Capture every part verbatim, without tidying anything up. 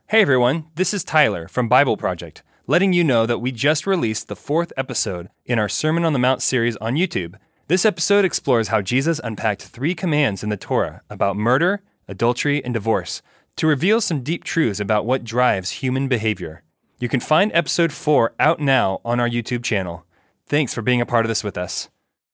Hey everyone, this is Tyler from Bible Project, letting you know that we just released the fourth episode in our Sermon on the Mount series on YouTube. This episode explores how Jesus unpacked three commands in the Torah about murder, adultery, and divorce to reveal some deep truths about what drives human behavior. You can find episode four out now on our YouTube channel. Thanks for being a part of this with us.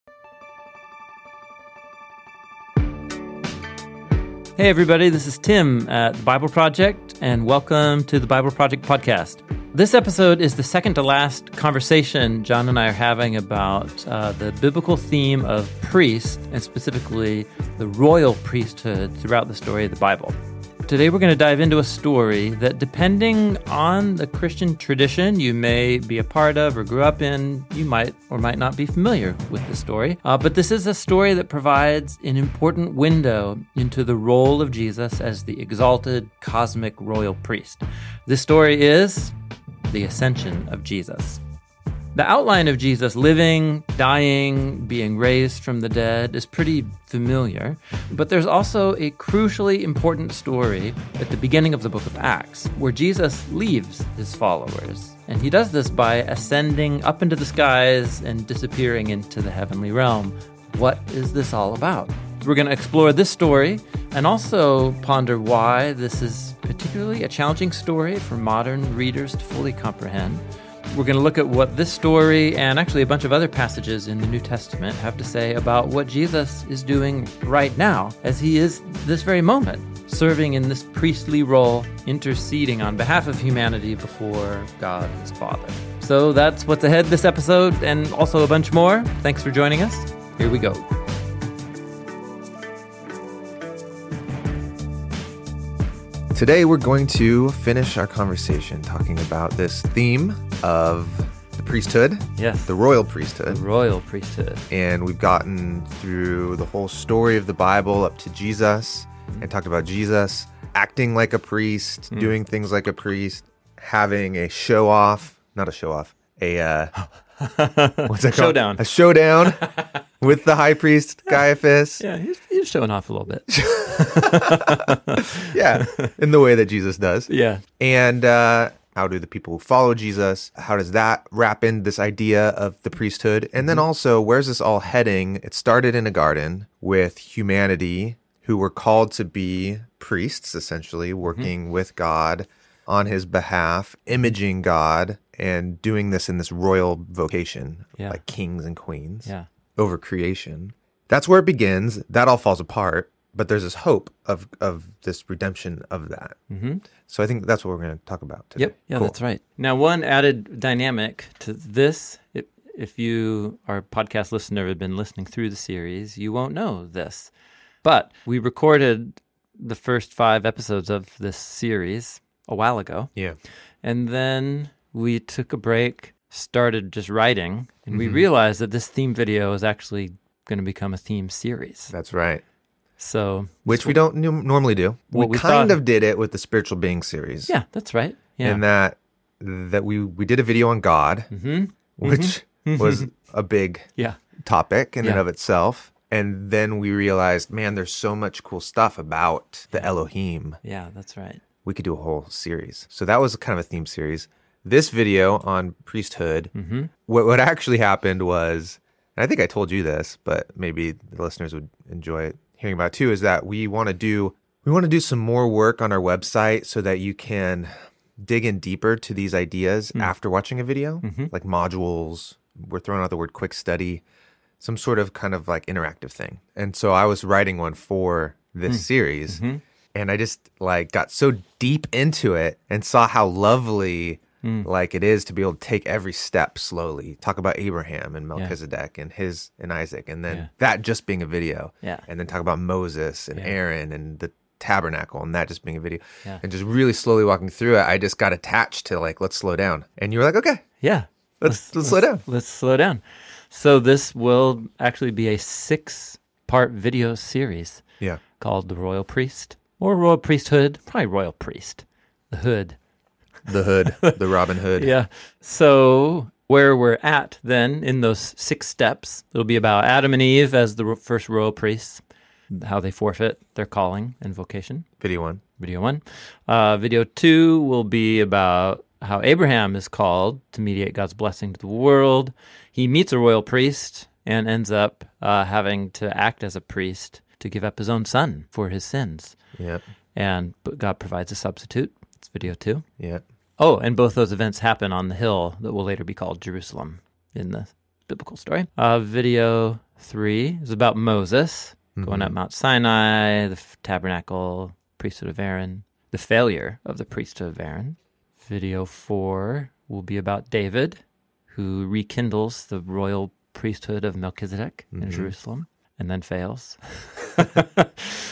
Hey everybody, this is Tim at the Bible Project, and welcome to the Bible Project podcast. This episode is the second to last conversation John and I are having about uh, the biblical theme of priest, and specifically the royal priesthood throughout the story of the Bible. Today we're going to dive into a story that, depending on the Christian tradition you may be a part of or grew up in, you might or might not be familiar with the story. Uh, but this is a story that provides an important window into the role of Jesus as the exalted cosmic royal priest. This story is the Ascension of Jesus. The outline of Jesus living, dying, being raised from the dead is pretty familiar, but there's also a crucially important story at the beginning of the book of Acts, where Jesus leaves his followers. And he does this by ascending up into the skies and disappearing into the heavenly realm. What is this all about? We're going to explore this story and also ponder why this is particularly a challenging story for modern readers to fully comprehend. We're going to look at what this story and actually a bunch of other passages in the New Testament have to say about what Jesus is doing right now, as he is this very moment, serving in this priestly role, interceding on behalf of humanity before God his Father. So that's what's ahead this episode, and also a bunch more. Thanks for joining us. Here we go. Today we're going to finish our conversation talking about this theme of the priesthood. Yes. The royal priesthood. The royal priesthood. And we've gotten through the whole story of the Bible up to Jesus and talked about Jesus acting like a priest, mm. doing things like a priest, having a show off, not a show off, a uh, what's that called? Showdown. A showdown with the high priest Caiaphas. Yeah, he's, he's showing off a little bit. Yeah, in the way that Jesus does. Yeah. And uh, how do the people who follow Jesus, how does that wrap in this idea of the priesthood? And then also, where's this all heading? It started in a garden with humanity who were called to be priests, essentially, working mm-hmm. with God on his behalf, imaging God, and doing this in this royal vocation, yeah. like kings and queens, yeah. over creation. That's where it begins. That all falls apart. But there's this hope of of this redemption of that. Mm-hmm. So I think that's what we're going to talk about today. Yep. Yeah, cool. That's right. Now, one added dynamic to this, if, if you are a podcast listener and have been listening through the series, you won't know this. But we recorded the first five episodes of this series a while ago. Yeah. And then we took a break, started just writing, and mm-hmm. we realized that this theme video is actually going to become a theme series. That's right. So, Which so we don't n- normally do. We, we kind thought, of did it with the Spiritual Being series. Yeah, that's right. Yeah. And that that we, we did a video on God, mm-hmm. which mm-hmm. was a big yeah. topic in yeah. and of itself. And then we realized, man, there's so much cool stuff about the yeah. Elohim. Yeah, that's right. We could do a whole series. So that was kind of a theme series. This video on priesthood, mm-hmm. what, what actually happened was, and I think I told you this, but maybe the listeners would enjoy it. Hearing about too, is that we want to do we want to do some more work on our website so that you can dig in deeper to these ideas mm. after watching a video, mm-hmm. like modules. We're throwing out the word quick study, some sort of kind of like interactive thing. And so I was writing one for this mm. series, mm-hmm. and I just like got so deep into it and saw how lovely Mm. like it is to be able to take every step slowly. Talk about Abraham and Melchizedek yeah. and his and Isaac, and then yeah. that just being a video. Yeah. And then talk about Moses and yeah. Aaron and the tabernacle and that just being a video. Yeah. And just really slowly walking through it, I just got attached to like, let's slow down. And you were like, okay. Yeah. Let's let's, let's slow down. Let's slow down. So this will actually be a six-part video series. Yeah. Called The Royal Priest or Royal Priesthood, probably Royal Priest. The Hood. The Hood, the Robin Hood. Yeah. So where we're at then in those six steps, it'll be about Adam and Eve as the first royal priests, how they forfeit their calling and vocation. Video one. video one. Uh, video two will be about how Abraham is called to mediate God's blessing to the world. He meets a royal priest and ends up uh, having to act as a priest to give up his own son for his sins. Yep. And but God provides a substitute. It's video two. Yep. Oh, and both those events happen on the hill that will later be called Jerusalem in the biblical story. Uh, video three is about Moses mm-hmm. going up Mount Sinai, the f- tabernacle, priesthood of Aaron, the failure of the priesthood of Aaron. Video four will be about David, who rekindles the royal priesthood of Melchizedek mm-hmm. in Jerusalem and then fails. uh,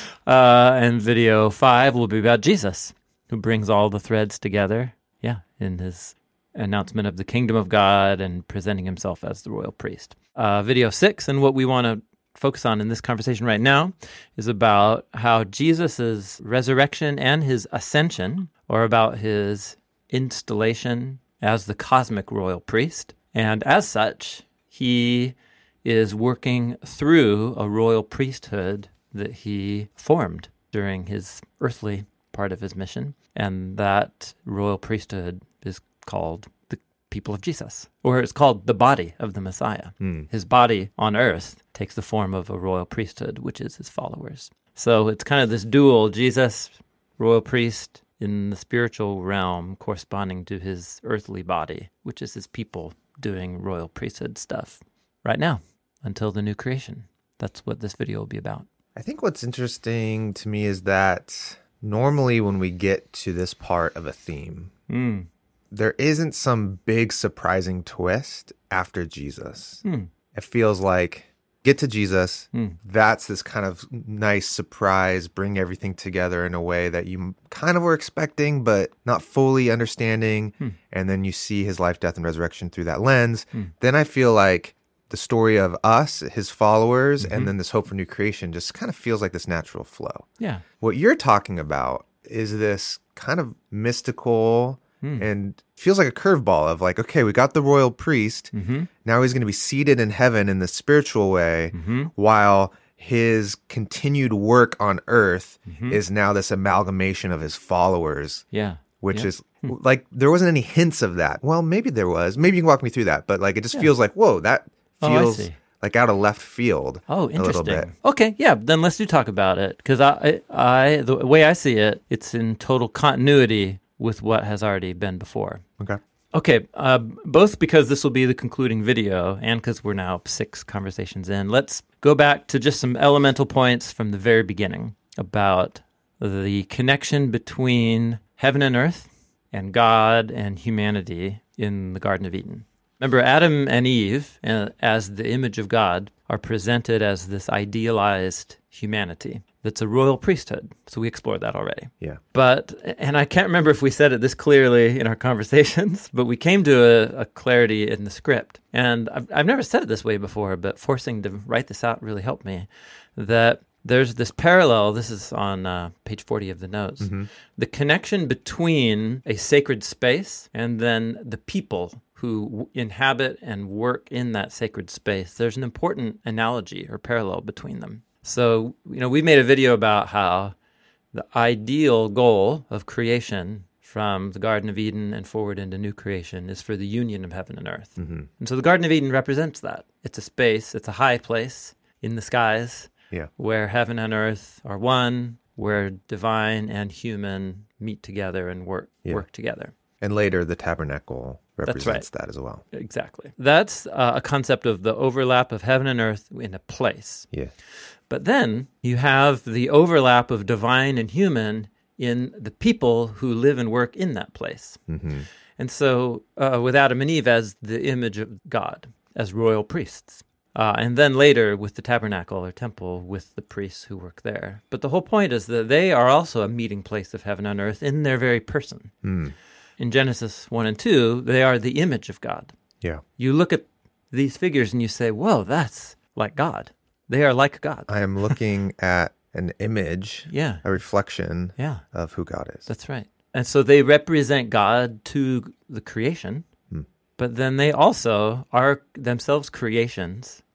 and video five will be about Jesus, who brings all the threads together, yeah, in his announcement of the kingdom of God and presenting himself as the royal priest. Uh, video six, and what we want to focus on in this conversation right now, is about how Jesus' resurrection and his ascension are about his installation as the cosmic royal priest. And as such, he is working through a royal priesthood that he formed during his earthly part of his mission. And that royal priesthood is called the people of Jesus, or it's called the body of the Messiah. Mm. His body on earth takes the form of a royal priesthood, which is his followers. So it's kind of this dual, Jesus, royal priest, in the spiritual realm corresponding to his earthly body, which is his people doing royal priesthood stuff right now until the new creation. That's what this video will be about. I think what's interesting to me is that normally when we get to this part of a theme, mm. there isn't some big surprising twist after Jesus. Mm. It feels like get to Jesus, mm. that's this kind of nice surprise, bring everything together in a way that you kind of were expecting, but not fully understanding. Mm. And then you see his life, death, and resurrection through that lens. Mm. Then I feel like the story of us, his followers, mm-hmm. and then this hope for new creation just kind of feels like this natural flow. Yeah. What you're talking about is this kind of mystical mm. and feels like a curveball of like, okay, we got the royal priest. Mm-hmm. Now he's going to be seated in heaven in the spiritual way, mm-hmm. while his continued work on earth mm-hmm. is now this amalgamation of his followers. Yeah. Which yeah. is like, there wasn't any hints of that. Well, maybe there was. Maybe you can walk me through that. But like, it just yeah. feels like, whoa, that feels oh, like out of left field. Oh, interesting. A little bit. Okay, yeah, then let's do talk about it. Because I, I, the way I see it, it's in total continuity with what has already been before. Okay. Okay, uh, both because this will be the concluding video and because we're now six conversations in, let's go back to just some elemental points from the very beginning about the connection between heaven and earth and God and humanity in the Garden of Eden. Remember, Adam and Eve, uh, as the image of God, are presented as this idealized humanity that's a royal priesthood. So we explored that already. Yeah. But, and I can't remember if we said it this clearly in our conversations, but we came to a, a clarity in the script. And I've, I've never said it this way before, but forcing to write this out really helped me, that there's this parallel, this is on uh, page forty of the notes, mm-hmm. the connection between a sacred space and then the people who inhabit and work in that sacred space. There's an important analogy or parallel between them. So, you know, we made a video about how the ideal goal of creation from the Garden of Eden and forward into new creation is for the union of heaven and earth. Mm-hmm. And so the Garden of Eden represents that. It's a space, it's a high place in the skies yeah. where heaven and earth are one, where divine and human meet together and work yeah. work together. And later, the tabernacle represents right. that as well. Exactly. That's uh, a concept of the overlap of heaven and earth in a place. Yeah. But then you have the overlap of divine and human in the people who live and work in that place. Mm-hmm. And so uh, with Adam and Eve as the image of God, as royal priests. Uh, and then later with the tabernacle or temple with the priests who work there. But the whole point is that they are also a meeting place of heaven and earth in their very person. Mm. In Genesis one and two, they are the image of God. Yeah. You look at these figures and you say, whoa, that's like God. They are like God. I am looking at an image, yeah. a reflection yeah. of who God is. That's right. And so they represent God to the creation, hmm. but then they also are themselves creations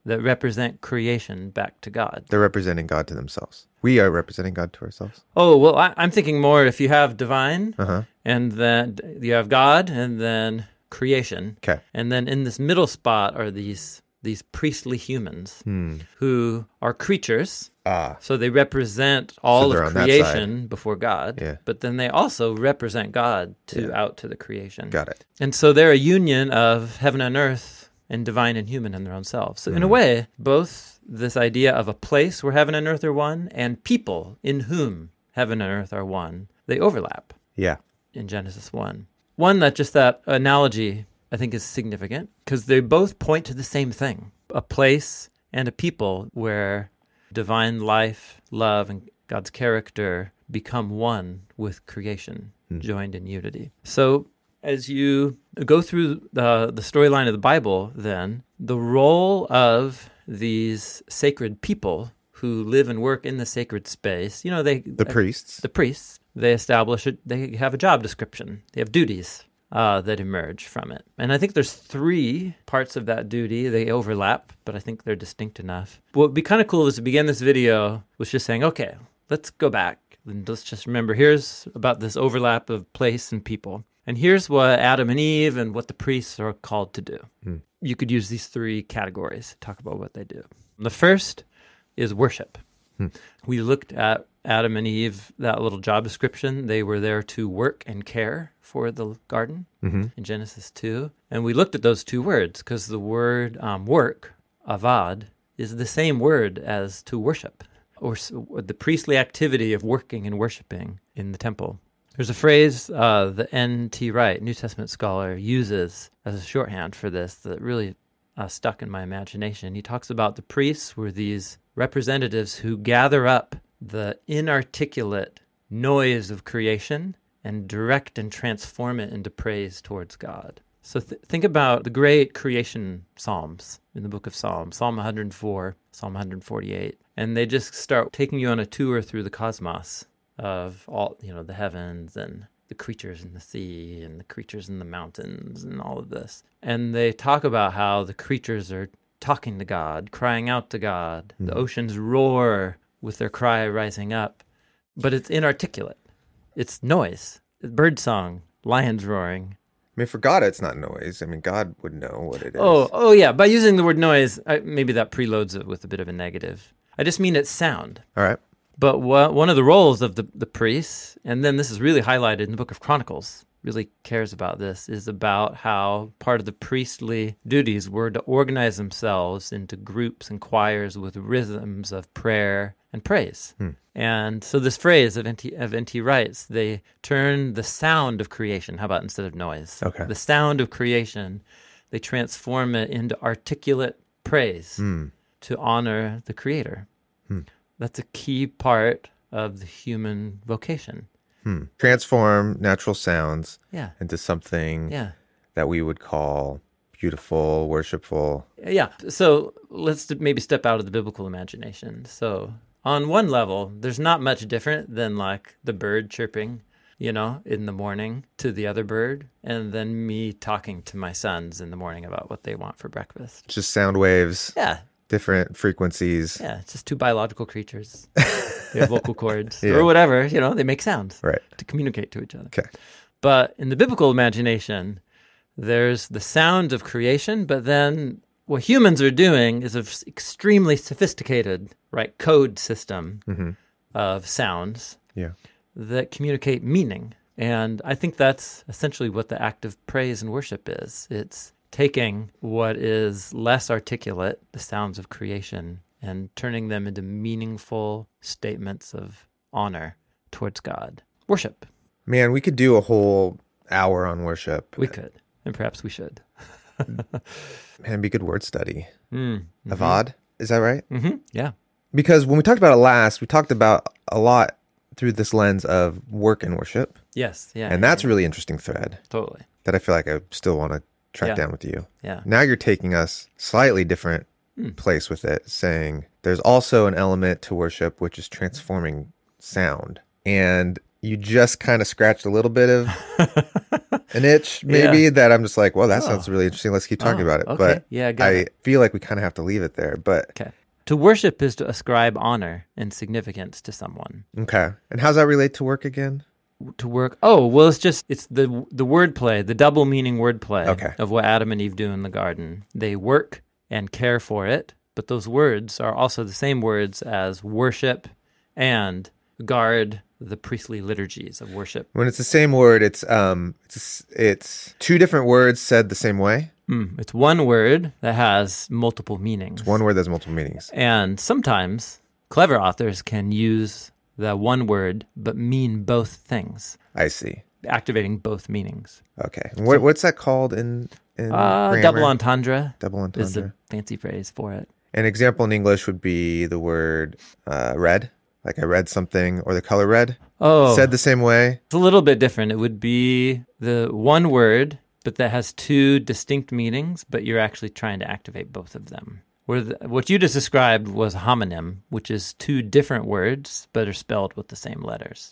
that represent creation back to God. They're representing God to themselves. We are representing God to ourselves. Oh, well, I, I'm thinking more if you have divine, Uh-huh. and then you have God, and then creation. Okay. And then in this middle spot are these these priestly humans Hmm. who are creatures. Ah. So they represent all they're of on that creation before God. Yeah. But then they also represent God to Yeah. out to the creation. Got it. And so they're a union of heaven and earth and divine and human in their own selves. So in a way, both this idea of a place where heaven and earth are one and people in whom heaven and earth are one, they overlap Yeah. in Genesis one. One, that just that analogy, I think, is significant because they both point to the same thing, a place and a people where divine life, love, and God's character become one with creation, Hmm. joined in unity. So as you go through the, the storyline of the Bible, then, the role of these sacred people who live and work in the sacred space, you know, they... The priests. The priests, they establish it, they have a job description, they have duties uh, that emerge from it. And I think there's three parts of that duty. They overlap, but I think they're distinct enough. What would be kind of cool is to begin this video with just saying, okay, let's go back and let's just remember, here's about this overlap of place and people. And here's what Adam and Eve and what the priests are called to do. Hmm. You could use these three categories to talk about what they do. The first is worship. Hmm. We looked at Adam and Eve, that little job description. They were there to work and care for the garden Mm-hmm. in Genesis two. And we looked at those two words because the word um, work, avad, is the same word as to worship, or, or the priestly activity of working and worshiping in the temple. There's a phrase uh, that N T Wright, New Testament scholar, uses as a shorthand for this that really uh, stuck in my imagination. He talks about the priests were these representatives who gather up the inarticulate noise of creation and direct and transform it into praise towards God. So th- think about the great creation psalms in the book of Psalms, Psalm one hundred four, Psalm one forty-eight, and they just start taking you on a tour through the cosmos of all, you know, the heavens and the creatures in the sea and the creatures in the mountains and all of this. And they talk about how the creatures are talking to God, crying out to God. Mm. The oceans roar with their cry rising up, but it's inarticulate. It's noise, bird song, lions roaring. I mean, for God, it's not noise. I mean, God would know what it is. Oh, oh yeah. By using the word noise, I, maybe that preloads it with a bit of a negative. I just mean it's sound. All right. But wha- one of the roles of the, the priests, and then this is really highlighted in the book of Chronicles, really cares about this, is about how part of the priestly duties were to organize themselves into groups and choirs with rhythms of prayer and praise. Hmm. And so this phrase of N T of N T Wright's, they turn the sound of creation, how about instead of noise? Okay. The sound of creation, they transform it into articulate praise Hmm. to honor the Creator. Hmm. That's a key part of the human vocation. Hmm. Transform natural sounds Yeah. into something Yeah. that we would call beautiful, worshipful. Yeah. So let's maybe step out of the biblical imagination. So on one level, there's not much different than like the bird chirping, you know, in the morning to the other bird, and then me talking to my sons in the morning about what they want for breakfast. Just sound waves, Yeah. different frequencies. Yeah. It's just two biological creatures. They have vocal cords Yeah. or whatever, you know, they make sounds Right. to communicate to each other. Okay. But in the biblical imagination, there's the sound of creation, but then what humans are doing is an extremely sophisticated, right, code system Mm-hmm. of sounds Yeah. that communicate meaning. And I think that's essentially what the act of praise and worship is. It's taking what is less articulate, the sounds of creation, and turning them into meaningful statements of honor towards God. Worship. Man, we could do a whole hour on worship. We could, and perhaps we should. Man, it'd be good word study. Mm. Avad, is that right? Mm-hmm. Yeah. Because when we talked about it last, we talked about a lot through this lens of work and worship. Yes. Yeah. And that's a really interesting thread totally. that I feel like I still want to track Yeah. down with you. Yeah. Now you're taking us slightly different Hmm. place with it, saying there's also an element to worship which is transforming sound. And you just kind of scratched a little bit of an itch, maybe, Yeah. that I'm just like, well, that Oh. sounds really interesting. Let's keep talking Oh, about it. okay. But Yeah, got I it. feel like we kind of have to leave it there. But Okay. To worship is to ascribe honor and significance to someone. okay. And how's that relate to work again? To work. Oh, well, it's just, it's the the wordplay, the double meaning wordplay Okay. of what Adam and Eve do in the garden. They work and care for it, but those words are also the same words as worship and guard the priestly liturgies of worship. When it's the same word, it's um, it's it's two different words said the same way. Mm, it's one word that has multiple meanings. One word has multiple meanings. And sometimes clever authors can use the one word but mean both things, I see. activating both meanings. Okay. And what, what's that called in in Uh, grammar? double entendre Double is entendre. a fancy phrase for it. An example in English would be the word uh, red. Like I read something, or the color red. Oh, Said the same way. it's a little bit different. It would be the one word, but that has two distinct meanings, but you're actually trying to activate both of them. Where the, what you just described was homonym, which is two different words, but are spelled with the same letters.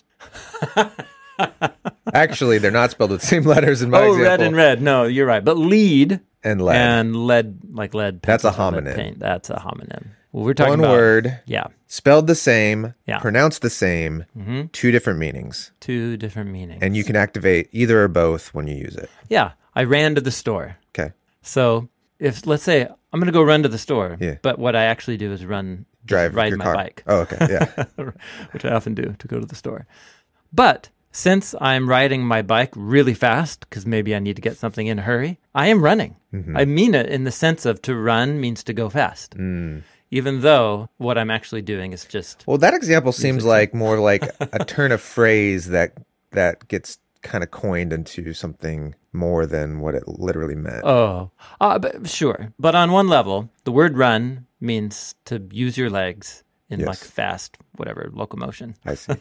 Actually, they're not spelled with the same letters in my oh, example. red and red. No, you're right. But lead And lead. and lead, like lead. That's a pencils and lead homonym. paint, That's a homonym. Well, we're talking One about word, yeah, spelled the same, Yeah. pronounced the same, hmm two different meanings. two different meanings. And you can activate either or both when you use it. yeah, I ran to the store. Okay. So if let's say I'm going to go run to the store, Yeah. but what I actually do is run, just Drive ride your my car. bike, Oh, okay. Yeah. which I often do to go to the store. But since I'm riding my bike really fast, because maybe I need to get something in a hurry, I am running. Mm-hmm. I mean it in the sense of to run means to go fast, Mm. even though what I'm actually doing is just Well, that example seems Music. like more like a turn of phrase that that gets kind of coined into something more than what it literally meant. oh, uh, but sure. But on one level, the word run means to use your legs in Yes. like fast, whatever, locomotion. I see.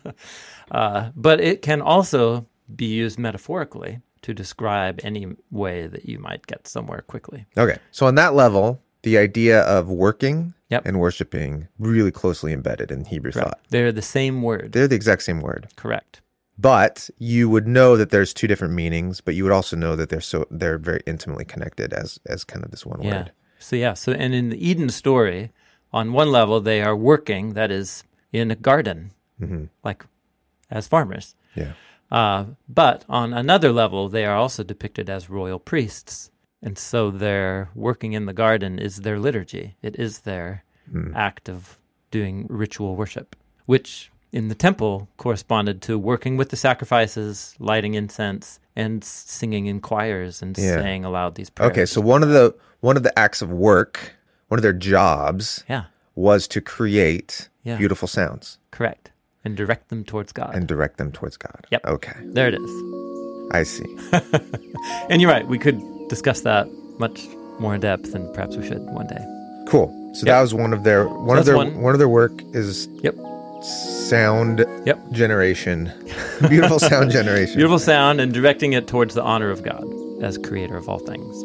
Uh, but it can also be used metaphorically to describe any way that you might get somewhere quickly. Okay. So on that level, the idea of working Yep. and worshiping really closely embedded in Hebrew Right. thought. They're the same word. They're the exact same word. Correct. But you would know that there's two different meanings, but you would also know that they're so they're very intimately connected as as kind of this one Yeah. word. So yeah. So and in the Eden story, on one level they are working, that is, in a garden, Mm-hmm. like as farmers. Yeah. Uh, but on another level, they are also depicted as royal priests. And so their working in the garden is their liturgy. It is their Mm. act of doing ritual worship, which in the temple corresponded to working with the sacrifices, lighting incense, and s- singing in choirs and Yeah. saying aloud these prayers. Okay, so one of the one of the acts of work, one of their jobs Yeah, was to create Yeah. beautiful sounds correct. And direct them towards God. and direct them towards God. Yep. Okay. There it is. I see. And you're right. We could discuss that much more in depth, and perhaps we should one day. Cool. So Yep. that was one of their one of that's their one. one of their work is Yep. sound Yep. generation. Beautiful sound generation. Beautiful sound and directing it towards the honor of God as creator of all things.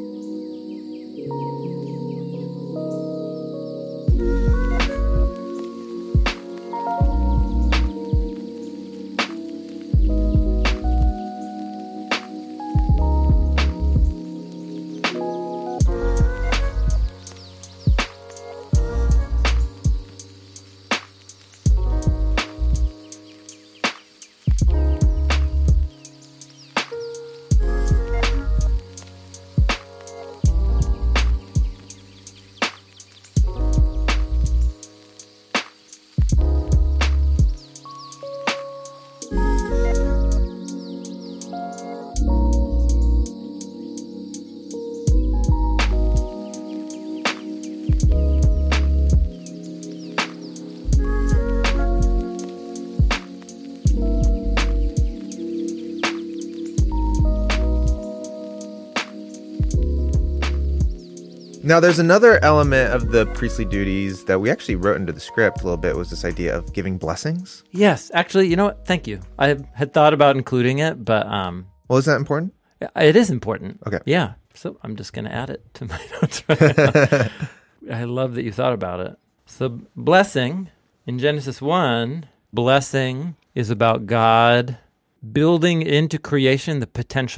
Now, there's another element of the priestly duties that we actually wrote into the script a little bit, was this idea of giving blessings. Yes, actually, you know what? Thank you. I had thought about including it, but um, Well, is that important? it is important. Okay. Yeah. So I'm just going to add it to my notes right now. I love that you thought about it. So blessing, in Genesis one, blessing is about God building into creation the potential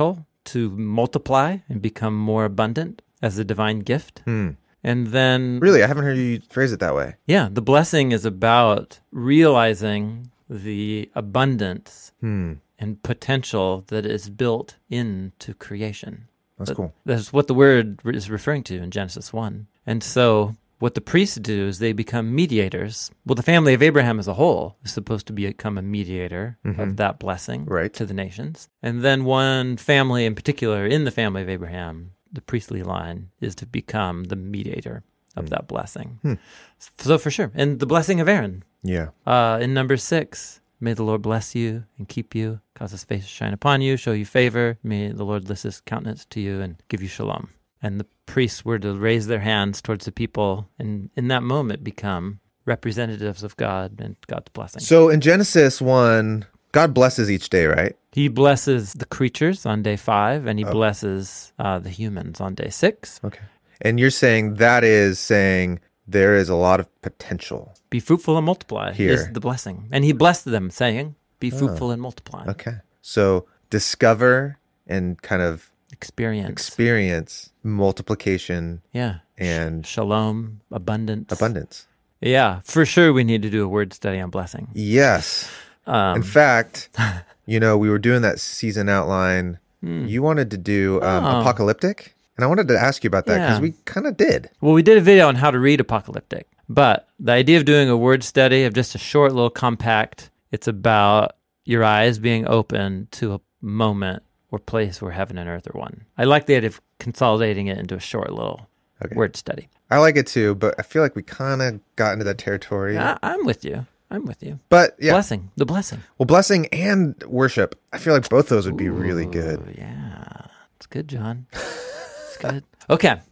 to multiply and become more abundant as a divine gift. Hmm. And then... Really? I haven't heard you phrase it that way. Yeah, the blessing is about realizing the abundance Hmm. and potential that is built into creation. That's That- cool. That's what the word is referring to in Genesis one. And so what the priests do is they become mediators. Well, the family of Abraham as a whole is supposed to become a mediator of that blessing Right. to the nations. And then one family in particular, in the family of Abraham, the priestly line, is to become the mediator of that blessing. Hmm. So for sure. And the blessing of Aaron Yeah. uh, in number six, may the Lord bless you and keep you, cause his face to shine upon you, show you favor. May the Lord lift his countenance to you and give you shalom. And the priests were to raise their hands towards the people and in that moment become representatives of God and God's blessing. So in Genesis one, God blesses each day, right? He blesses the creatures on day five, and he oh. blesses uh, the humans on day six. Okay. And you're saying that is saying there is a lot of potential. Be fruitful and multiply Here. is the blessing. And he blessed them, saying, be fruitful oh. and multiply. Okay. So discover and kind of experience. Experience multiplication. Yeah. And shalom, abundance. Abundance. Yeah. For sure we need to do a word study on blessing. Yes. Um, In fact, you know, we were doing that season outline. Mm. You wanted to do um, oh. apocalyptic, and I wanted to ask you about that because yeah. we kind of did. Well, we did a video on how to read apocalyptic, but the idea of doing a word study of just a short little compact, it's about your eyes being open to a moment or place where heaven and earth are one. I like the idea of consolidating it into a short little okay. word study. I like it too, but I feel like we kind of got into that territory. I, I'm with you. I'm with you. But yeah. Blessing. The blessing. Well, blessing and worship. I feel like both those would be Ooh, really good. Yeah. It's good, John. It's good. Okay.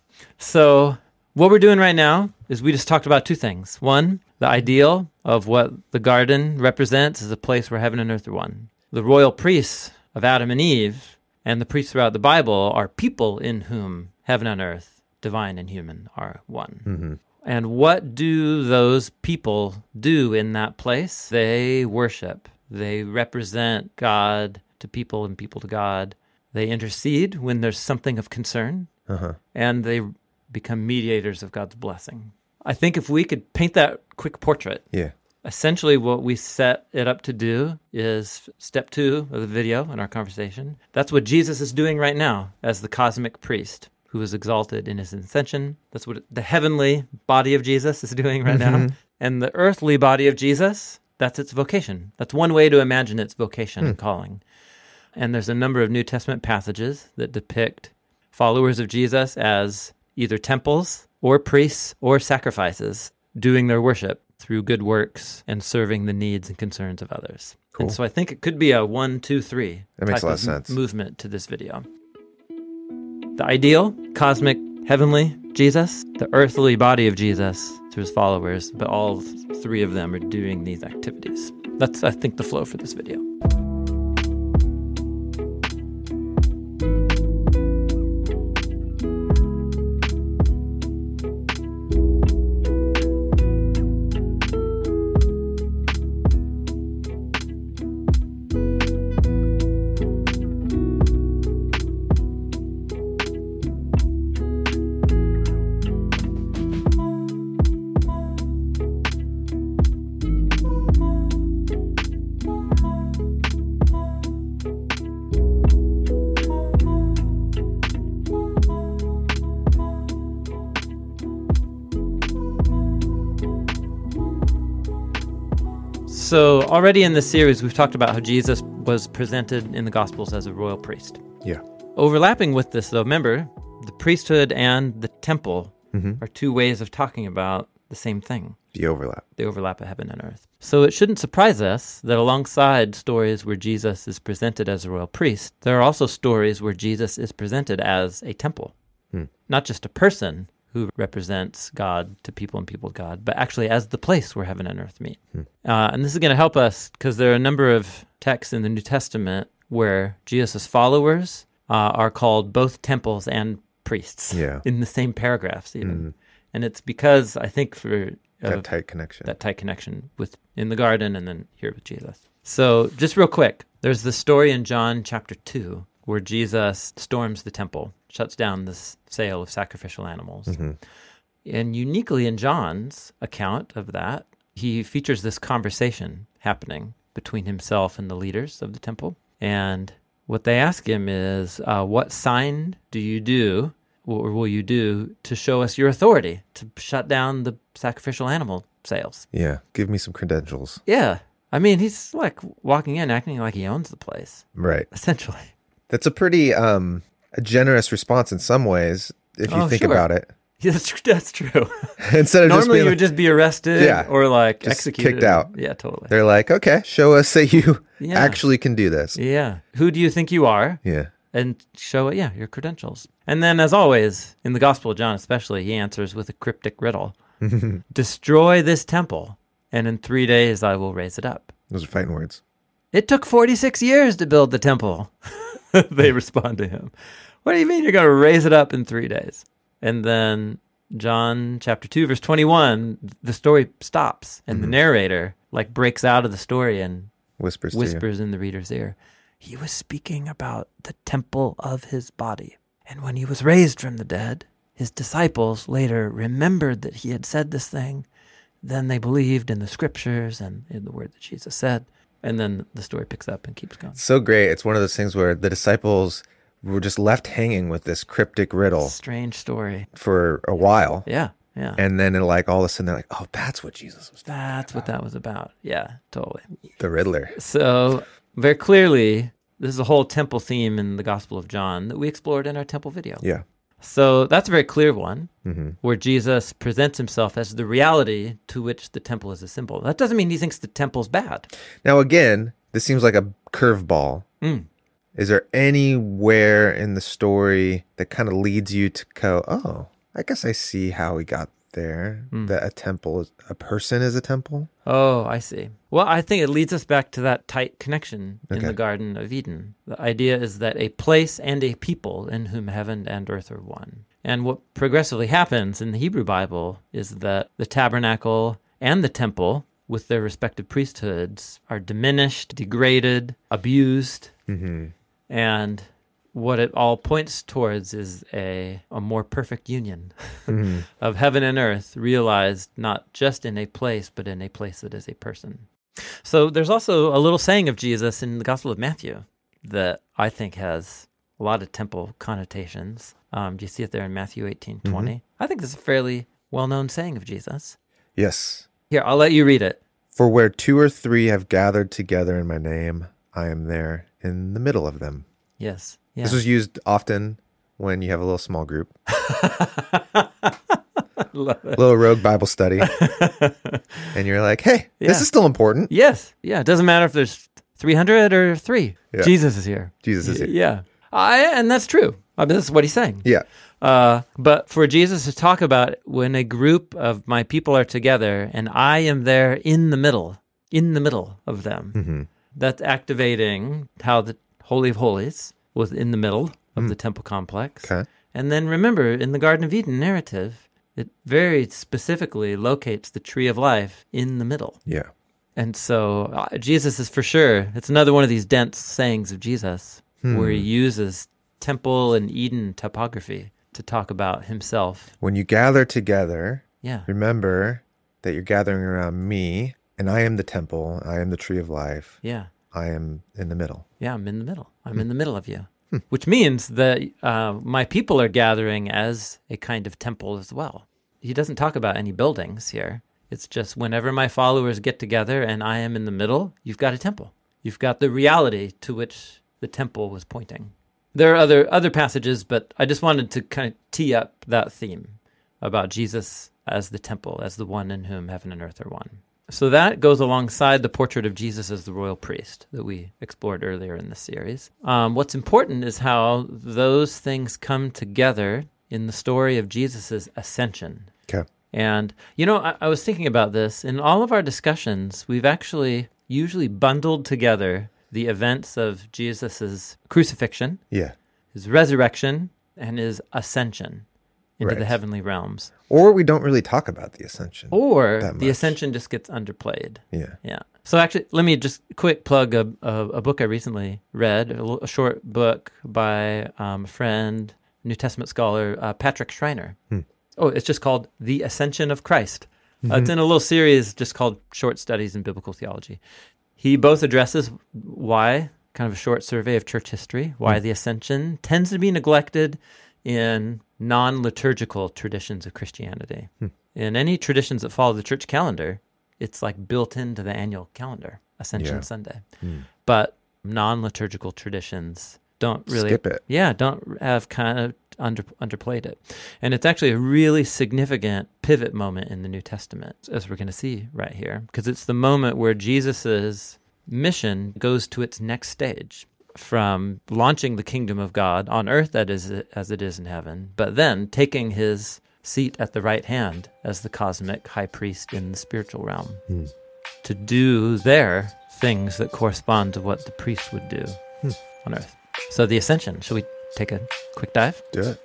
So what we're doing right now is we just talked about two things. One, the ideal of what the garden represents as a place where heaven and earth are one. The royal priests of Adam and Eve and the priests throughout the Bible are people in whom heaven and earth, divine and human, are one. Mm-hmm. And what do those people do in that place? They worship. They represent God to people and people to God. They intercede when there's something of concern. Uh-huh. And they become mediators of God's blessing. I think if we could paint that quick portrait, yeah. essentially what we set it up to do is step two of the video in our conversation. That's what Jesus is doing right now as the cosmic priest, who is exalted in his ascension. That's what the heavenly body of Jesus is doing right mm-hmm. now. And the earthly body of Jesus, that's its vocation. That's one way to imagine its vocation hmm. and calling. And there's a number of New Testament passages that depict followers of Jesus as either temples or priests or sacrifices doing their worship through good works and serving the needs and concerns of others. Cool. And so I think it could be a one, two, three that makes type a lot of of sense. movement to this video. The ideal, cosmic, heavenly Jesus, the earthly body of Jesus through his followers, but all three of them are doing these activities. That's, I think, the flow for this video. So already in this series, we've talked about how Jesus was presented in the Gospels as a royal priest. Yeah. Overlapping with this, though, remember, the priesthood and the temple mm-hmm. are two ways of talking about the same thing. The overlap. The overlap of heaven and earth. So it shouldn't surprise us that alongside stories where Jesus is presented as a royal priest, there are also stories where Jesus is presented as a temple. Hmm. Not just a person who represents God to people and people to God, but actually as the place where heaven and earth meet. Hmm. Uh, and this is going to help us because there are a number of texts in the New Testament where Jesus' followers uh, are called both temples and priests yeah. in the same paragraphs even. Mm. And it's because I think for uh, that tight connection, that tight connection with in the garden and then here with Jesus. So just real quick, there's the story in John chapter two where Jesus storms the temple, shuts down the s- sale of sacrificial animals. Mm-hmm. And uniquely in John's account of that, he features this conversation happening between himself and the leaders of the temple. And what they ask him is, uh, what sign do you do, or will you do, to show us your authority to shut down the sacrificial animal sales? Yeah. Give me some credentials. Yeah. I mean, he's like walking in, acting like he owns the place, Right. essentially. That's a pretty um, a generous response in some ways, if you Oh, think sure. about it. Yeah, that's, tr- that's true. Instead of just Normally being you like, would just be arrested Yeah, or like just executed. kicked out. Yeah, totally. they're like, okay, show us that you Yeah. actually can do this. Yeah. Who do you think you are? Yeah. And show it, yeah, your credentials. And then, as always, in the Gospel of John especially, he answers with a cryptic riddle. Destroy this temple, and in three days I will raise it up. Those are fighting words. It took forty-six years to build the temple. They respond to him. What do you mean you're going to raise it up in three days? And then John chapter two, verse twenty-one, the story stops, and the narrator like breaks out of the story and Whispers to you. whispers in the reader's ear. He was speaking about the temple of his body. And when he was raised from the dead, his disciples later remembered that he had said this thing. Then they believed in the scriptures and in the word that Jesus said. And then the story picks up and keeps going. So great. It's one of those things where the disciples were just left hanging with this cryptic riddle Strange story. for a while. Yeah, yeah. And then it, like all of a sudden they're like, oh, that's what Jesus was doing. That's what that was about. Yeah, totally. The Riddler. So very clearly, this is a whole temple theme in the Gospel of John that we explored in our temple video. Yeah. So that's a very clear one, Mm-hmm. where Jesus presents himself as the reality to which the temple is a symbol. That doesn't mean he thinks the temple's bad. Now, again, this seems like a curveball. Mm. Is there anywhere in the story that kind of leads you to go, oh, I guess I see how we got there, Mm. that a temple, is, a person is a temple? Oh, I see. Well, I think it leads us back to that tight connection in Okay. the Garden of Eden. The idea is that a place and a people in whom heaven and earth are one. And what progressively happens in the Hebrew Bible is that the tabernacle and the temple, with their respective priesthoods, are diminished, degraded, abused, Mm-hmm. and what it all points towards is a, a more perfect union Mm-hmm. of heaven and earth, realized not just in a place, but in a place that is a person. So there's also a little saying of Jesus in the Gospel of Matthew that I think has a lot of temple connotations. Um, do you see it there in Matthew eighteen twenty? Mm-hmm. I think this is a fairly well-known saying of Jesus. Yes. Here, I'll let you read it. For where two or three have gathered together in my name, I am there in the middle of them. Yes. Yeah. This was used often when you have a little small group, Love it. little rogue Bible study, and you're like, hey, this Yeah. is still important. Yes. Yeah. It doesn't matter if there's three hundred or three. Yeah. Jesus is here. Jesus is Y- here. Yeah. I, and that's true. I mean, this is what he's saying. Yeah. Uh, but for Jesus to talk about when a group of my people are together and I am there in the middle, in the middle of them, Mm-hmm. that's activating how the Holy of Holies was in the middle of the temple complex. Okay. And then remember, in the Garden of Eden narrative, it very specifically locates the tree of life in the middle. Yeah. And so uh, Jesus is for sure, it's another one of these dense sayings of Jesus where he uses temple and Eden topography to talk about himself. When you gather together, Yeah. remember that you're gathering around me, and I am the temple. I am the tree of life. Yeah. I am in the middle. Yeah, I'm in the middle. I'm in the middle of you. Which means that uh, my people are gathering as a kind of temple as well. He doesn't talk about any buildings here. It's just whenever my followers get together and I am in the middle, you've got a temple. You've got the reality to which the temple was pointing. There are other other passages, but I just wanted to kind of tee up that theme about Jesus as the temple, as the one in whom heaven and earth are one. So that goes alongside the portrait of Jesus as the royal priest that we explored earlier in the series. Um, what's important is how those things come together in the story of Jesus' ascension. Okay. And, you know, I, I was thinking about this. In all of our discussions, we've actually usually bundled together the events of Jesus' crucifixion, Yeah. his resurrection, and his ascension into Right. the heavenly realms. Or we don't really talk about the ascension. Or That the much. ascension just gets underplayed. Yeah. Yeah. So actually, let me just quick plug a, a, a book I recently read, a, l- a short book by um, a friend, New Testament scholar, uh, Patrick Schreiner. Hmm. Oh, it's just called The Ascension of Christ. Mm-hmm. Uh, it's in a little series just called Short Studies in Biblical Theology. He both addresses why, kind of a short survey of church history, why hmm. the ascension tends to be neglected in non-liturgical traditions of Christianity. Hmm. In any traditions that follow the church calendar, it's like built into the annual calendar, Ascension yeah. Sunday. Hmm. But non-liturgical traditions don't really... Skip it. Yeah, don't have kind of under, underplayed it. And it's actually a really significant pivot moment in the New Testament, as we're going to see right here, because it's the moment where Jesus's mission goes to its next stage, from launching the kingdom of God on earth that is as it is in heaven, but then taking his seat at the right hand as the cosmic high priest in the spiritual realm hmm. to do there things that correspond to what the priest would do hmm. on earth. So the ascension, shall we take a quick dive? Do it.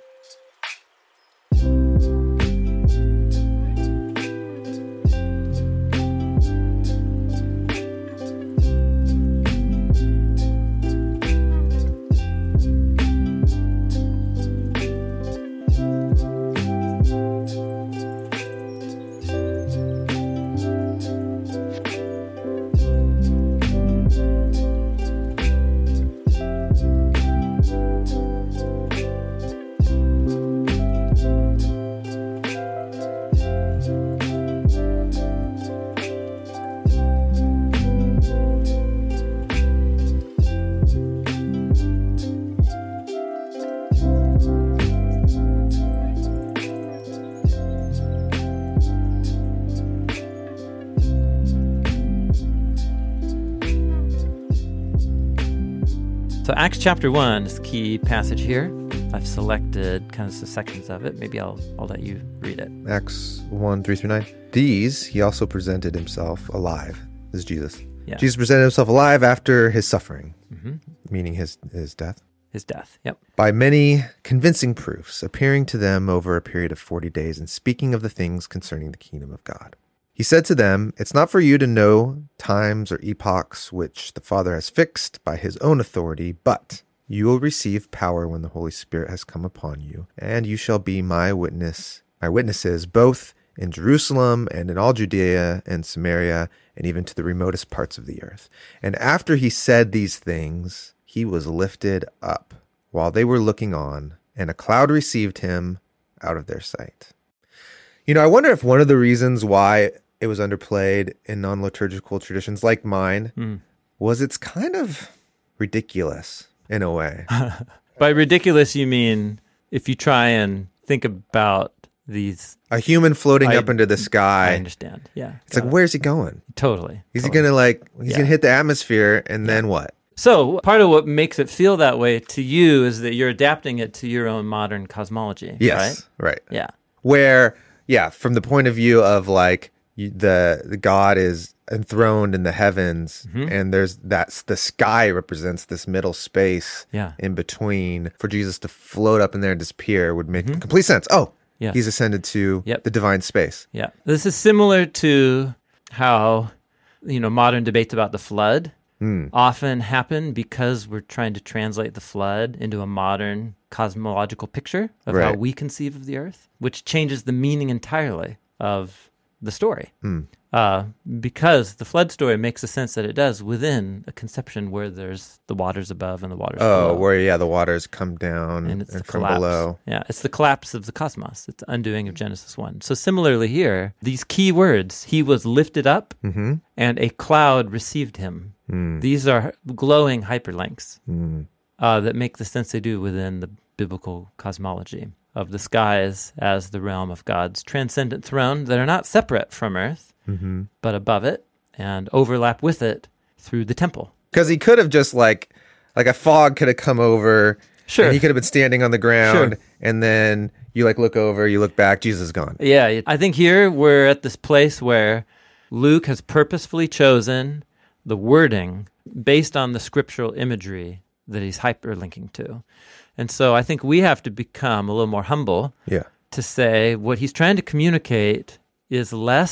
So Acts chapter one is the key passage here. I've selected kind of the sections of it. Maybe I'll I'll let you read it. Acts one, three through nine. These he also presented himself alive. This is Jesus. Yeah. Jesus presented himself alive after his suffering, mm-hmm. meaning his, his death. His death, yep. By many convincing proofs, appearing to them over a period of forty days and speaking of the things concerning the kingdom of God. He said to them, "It's not for you to know times or epochs which the Father has fixed by his own authority, but you will receive power when the Holy Spirit has come upon you, and you shall be my witness, my witnesses, both in Jerusalem and in all Judea and Samaria, and even to the remotest parts of the earth." And after he said these things, he was lifted up while they were looking on, and a cloud received him out of their sight. You know, I wonder if one of the reasons why it was underplayed in non-liturgical traditions like mine mm. was it's kind of ridiculous in a way. By ridiculous, you mean if you try and think about these... A human floating I, up into the sky. I understand, yeah. It's like, it. Where's he going? Totally. Is totally. he going to like, he's yeah. going to hit the atmosphere and yeah. then what? So part of what makes it feel that way to you is that you're adapting it to your own modern cosmology, yes, right? right. Yeah. Where, yeah, from the point of view of like, You, the, the God is enthroned in the heavens, mm-hmm. and there's that's the sky represents this middle space yeah. in between. For Jesus to float up in there and disappear would make mm-hmm. complete sense. Oh, yeah. he's ascended to yep. the divine space. Yeah, this is similar to how you know modern debates about the flood mm. often happen because we're trying to translate the flood into a modern cosmological picture of right. how we conceive of the earth, which changes the meaning entirely of the story. Mm. Uh, because the flood story makes the sense that it does within a conception where there's the waters above and the waters oh, below. Oh, where, yeah, the waters come down and, it's and the from collapse. below. Yeah, it's the collapse of the cosmos. It's the undoing of Genesis one. So similarly here, these key words, he was lifted up mm-hmm. and a cloud received him. Mm. These are glowing hyperlinks mm. uh, that make the sense they do within the biblical cosmology of the skies as the realm of God's transcendent throne that are not separate from earth, mm-hmm. but above it and overlap with it through the temple. Because he could have just like, like a fog could have come over, sure. and he could have been standing on the ground, sure. and then you like look over, you look back, Jesus is gone. Yeah, I think here we're at this place where Luke has purposefully chosen the wording based on the scriptural imagery that he's hyperlinking to. And so I think we have to become a little more humble yeah. to say what he's trying to communicate is less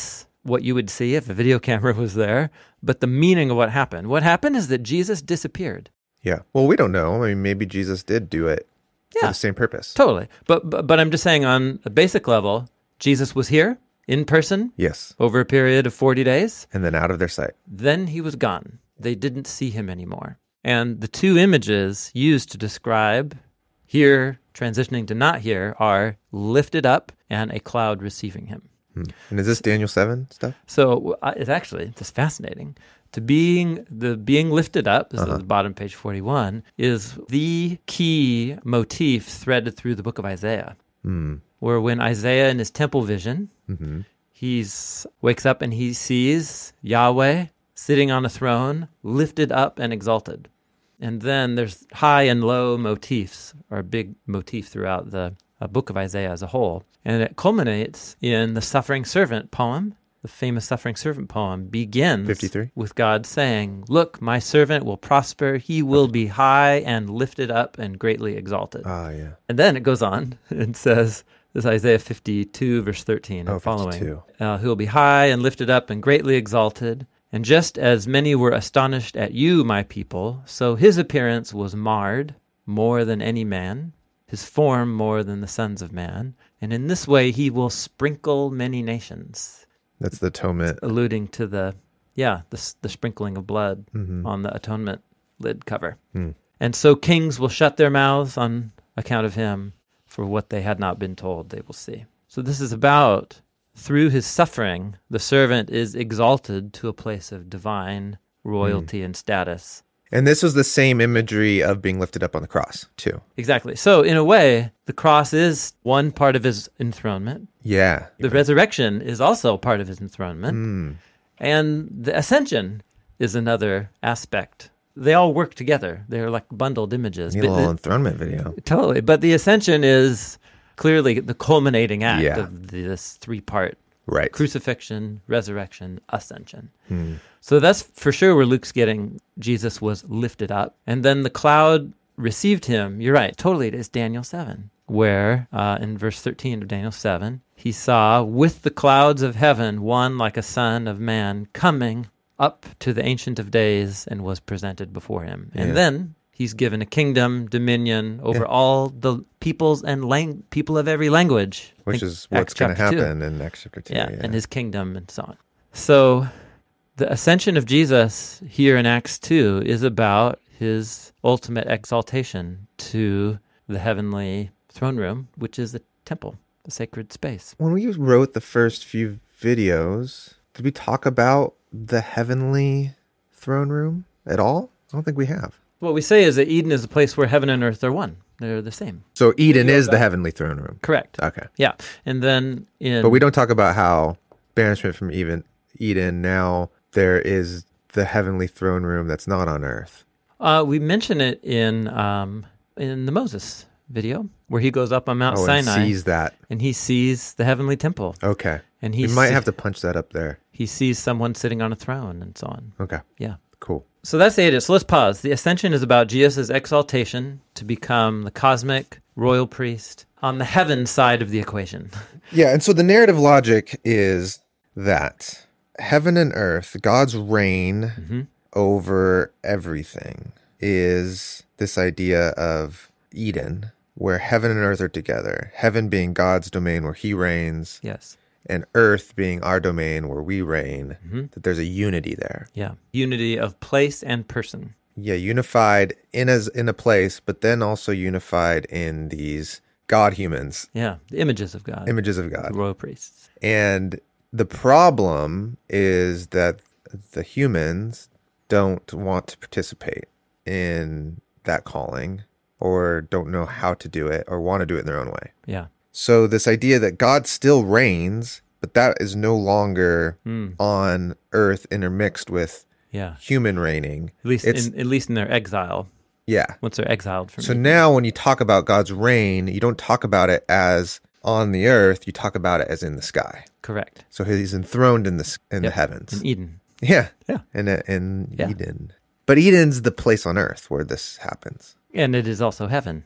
what you would see if a video camera was there, but the meaning of what happened. What happened is that Jesus disappeared. Yeah. Well, we don't know. I mean, maybe Jesus did do it Yeah. for the same purpose. Totally. But, but but I'm just saying on a basic level, Jesus was here in person Yes. over a period of forty days. And then out of their sight. Then he was gone. They didn't see him anymore. And the two images used to describe here transitioning to not here are lifted up and a cloud receiving him. Hmm. And is this Daniel seven stuff? So uh, it's actually just fascinating. To being the being lifted up, this Uh-huh. is the bottom page forty-one, is the key motif threaded through the book of Isaiah. Hmm. Where when Isaiah in his temple vision, Mm-hmm. he's wakes up and he sees Yahweh sitting on a throne, lifted up and exalted. And then there's high and low motifs, or a big motif throughout the uh, book of Isaiah as a whole. And it culminates in the suffering servant poem. The famous suffering servant poem begins fifty-three with God saying, "Look, my servant will prosper. He will be high and lifted up and greatly exalted." Ah, yeah. And then it goes on and says, this is Isaiah fifty-two, verse thirteen, Oh, and following. fifty-two. Uh, Who will be high and lifted up and greatly exalted. And just as many were astonished at you, my people, so his appearance was marred more than any man, his form more than the sons of man. And in this way he will sprinkle many nations. That's the atonement. Alluding to the, yeah, the, s- the sprinkling of blood Mhm. on the atonement lid cover. Hmm. And so kings will shut their mouths on account of him, for what they had not been told they will see. So this is about, through his suffering, the servant is exalted to a place of divine royalty and status. And this was the same imagery of being lifted up on the cross, too. Exactly. So in a way, the cross is one part of his enthronement. Yeah. The resurrection is also part of his enthronement. Hmm. And the ascension is another aspect. They all work together. They're like bundled images. Need a But little the- enthronement video. Totally. But the ascension is clearly the culminating act Yeah. of this three-part Right. crucifixion, resurrection, ascension. Hmm. So that's for sure where Luke's getting Jesus was lifted up. And then the cloud received him. You're right. Totally. It is Daniel seven, where uh, in verse thirteen of Daniel seven, he saw with the clouds of heaven one like a son of man coming up to the Ancient of Days and was presented before him. And Yeah. then he's given a kingdom, dominion over Yeah. all the peoples and lang- people of every language. Which Think is what's Acts going to chapter two. happen in Acts chapter two. Yeah, Yeah. and his kingdom and so on. So the ascension of Jesus here in Acts two is about his ultimate exaltation to the heavenly throne room, which is the temple, the sacred space. When we wrote the first few videos, did we talk about the heavenly throne room at all? I don't think we have. What we say is that Eden is a place where heaven and earth are one. They're the same. So Eden is the heavenly throne room. Correct. Okay. Yeah. And then in... But we don't talk about how banishment from even Eden, now there is the heavenly throne room that's not on earth. Uh, we mention it in um, in the Moses video, where he goes up on Mount Oh, and Sinai sees that. and he sees the heavenly temple. Okay. And We he might see- have to punch that up there. he sees someone sitting on a throne and so on. Okay. Yeah. Cool. So that's the idea. So let's pause. The ascension is about Jesus' exaltation to become the cosmic royal priest on the heaven side of the equation. Yeah, and so the narrative logic is that heaven and earth, God's reign Mm-hmm. over everything, is this idea of Eden, where heaven and earth are together. Heaven being God's domain where he reigns, Yes. and earth being our domain where we reign, Mm-hmm. that there's a unity there. Yeah. Unity of place and person. Yeah, unified in as in a place, but then also unified in these God humans, Yeah. The images of God. images of The God. royal priests. And the problem is that the humans don't want to participate in that calling, or don't know how to do it, or want to do it in their own way. Yeah. So this idea that God still reigns, but that is no longer Mm. on earth intermixed with Yeah. human reigning. At least It's- in, at least in their exile. Yeah. Once they're exiled from So Eden. now when you talk about God's reign, you don't talk about it as on the earth, you talk about it as in the sky. Correct. So he's enthroned in the s- in Yep. the heavens. In Eden. Yeah. Yeah. In, a- in Yeah. Eden. But Eden's the place on earth where this happens. And it is also heaven.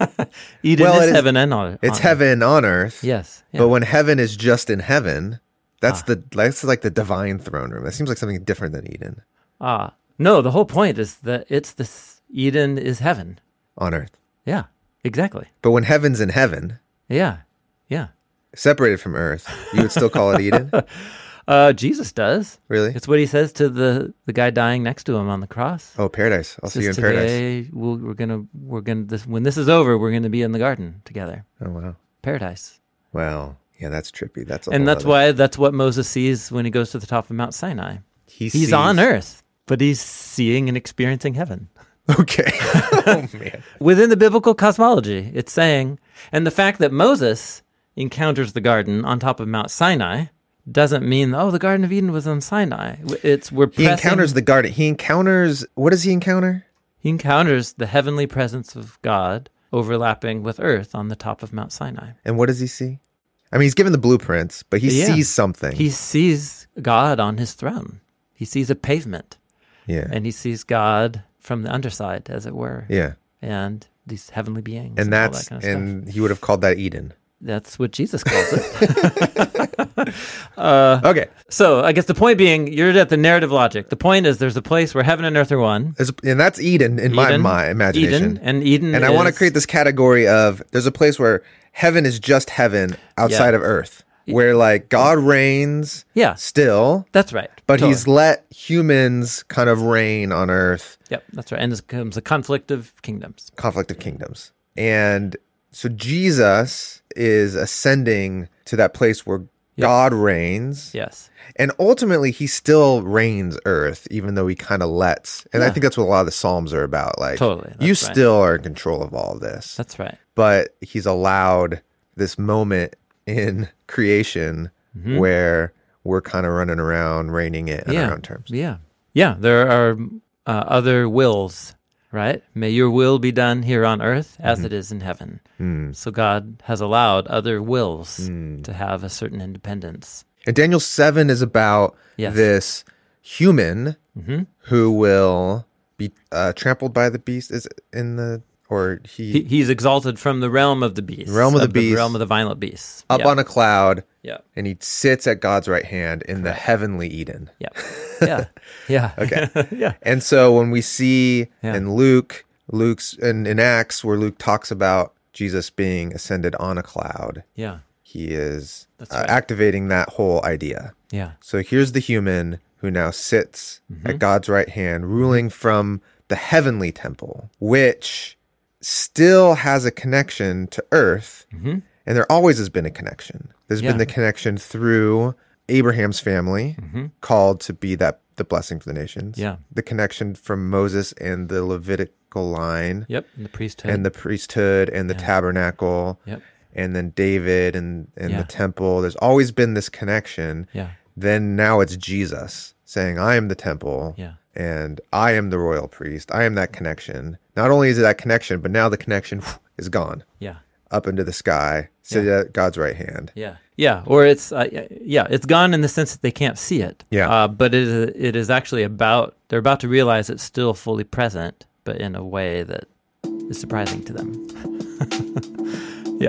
Eden Well, is it is- heaven and on It's on- heaven on earth. Yes. Yeah. But when heaven is just in heaven, That's the that's like the divine throne room. That seems like something different than Eden Ah, no, the whole point is that it's this Eden is heaven. on earth. Yeah, exactly. But when heaven's in heaven, Yeah, yeah. separated from earth, you would still call it Eden? Uh, Jesus does. Really? It's what he says to the, the guy dying next to him on the cross. Oh, paradise. I'll see you in Says, paradise. Today we'll, we're gonna we're gonna this when this is over, we're gonna be in the garden together. Oh, wow. Paradise. Well, yeah, that's trippy. That's a And whole that's other- why that's what Moses sees when he goes to the top of Mount Sinai. he He's sees- on earth, but he's seeing and experiencing heaven. Okay. Oh, man. Within the biblical cosmology, it's saying, and the fact that Moses encounters the garden on top of Mount Sinai doesn't mean, oh, the Garden of Eden was on Sinai. It's we're He pressing, encounters the garden. He encounters, what does he encounter? he encounters the heavenly presence of God overlapping with earth on the top of Mount Sinai. And what does he see? I mean, he's given the blueprints, but he Yeah. sees something. He sees God on his throne. He sees a pavement, yeah. and he sees God from the underside, as it were, yeah. and these heavenly beings. And all that's, that kind of stuff. and he would have called that Eden. That's what Jesus calls it. uh, Okay. so I guess the point being, you're at the narrative logic. The point is there's a place where heaven and earth are one. There's- And that's Eden in my, Eden, my imagination. Eden, and Eden And I want to is- create this category of there's a place where heaven is just heaven outside Yeah. of earth, where like God reigns Yeah, still, that's right. but Totally. he's let humans kind of reign on earth, Yep, that's right. And this becomes a conflict of kingdoms. conflict of kingdoms. And so Jesus is ascending to that place where God reigns. Yes. And ultimately, he still reigns earth, even though he kind of lets. And I Yeah. think that's what a lot of the Psalms are about. Like, Totally, you that's right. still are in control of all of this. That's right. But he's allowed this moment in creation where we're kind of running around, reigning it on yeah. our own terms. Yeah. Yeah. There are uh, other wills, right? May your will be done here on earth as Mm-hmm. it is in heaven. Hmm. So God has allowed other wills to have a certain independence. And Daniel seven is about Yes. this human Mm-hmm. who will be uh, trampled by the beast. Is it in the, or he, He, he's exalted from the realm of the beast. Realm of the beast. realm of the violent beasts. up yeah. on a cloud, Yeah. and he sits at God's right hand in the heavenly Eden. Yeah. Yeah. Yeah. Okay. yeah. And so when we see Yeah. in Luke, Luke's in, in Acts, where Luke talks about Jesus being ascended on a cloud, Yeah. he is That's uh, right. activating that whole idea. Yeah. So here's the human who now sits Mm-hmm. at God's right hand, ruling from the heavenly temple, which still has a connection to earth. Mm-hmm. And there always has been a connection. There's Yeah. been the connection through Abraham's family, called to be that the blessing for the nations. Mm-hmm. Yeah. The connection from Moses and the Levitical line, Yep. And the priesthood. and the priesthood and the Yeah. tabernacle, Yep. and then David and, and Yeah. the temple. There's always been this connection. Yeah. Then now it's Jesus saying, I am the temple. Yeah. And I am the royal priest. I am that connection. Not only is it that connection, but now the connection is gone Yeah. up into the sky, sit at God's right hand. Yeah, yeah, or it's uh, yeah, it's gone in the sense that they can't see it. Yeah. uh, but it is, it is actually about they're about to realize it's still fully present, but in a way that is surprising to them. yeah.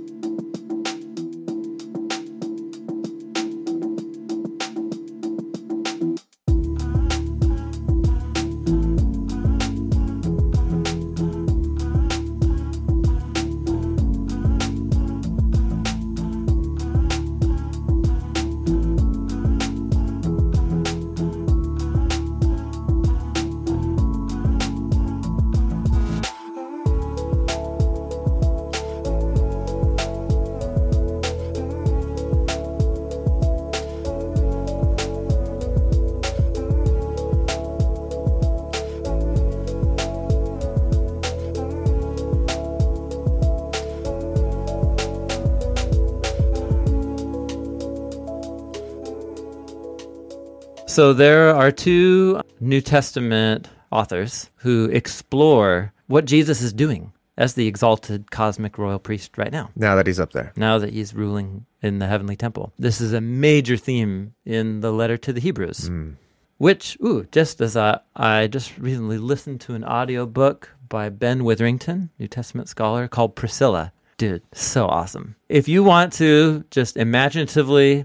So there are two New Testament authors who explore what Jesus is doing as the exalted cosmic royal priest right now, Now that he's up there. now that he's ruling in the heavenly temple. This is a major theme in the letter to the Hebrews, which, ooh, just as I, I just recently listened to an audiobook by Ben Witherington, New Testament scholar, called Priscilla. Dude, so awesome. If you want to just imaginatively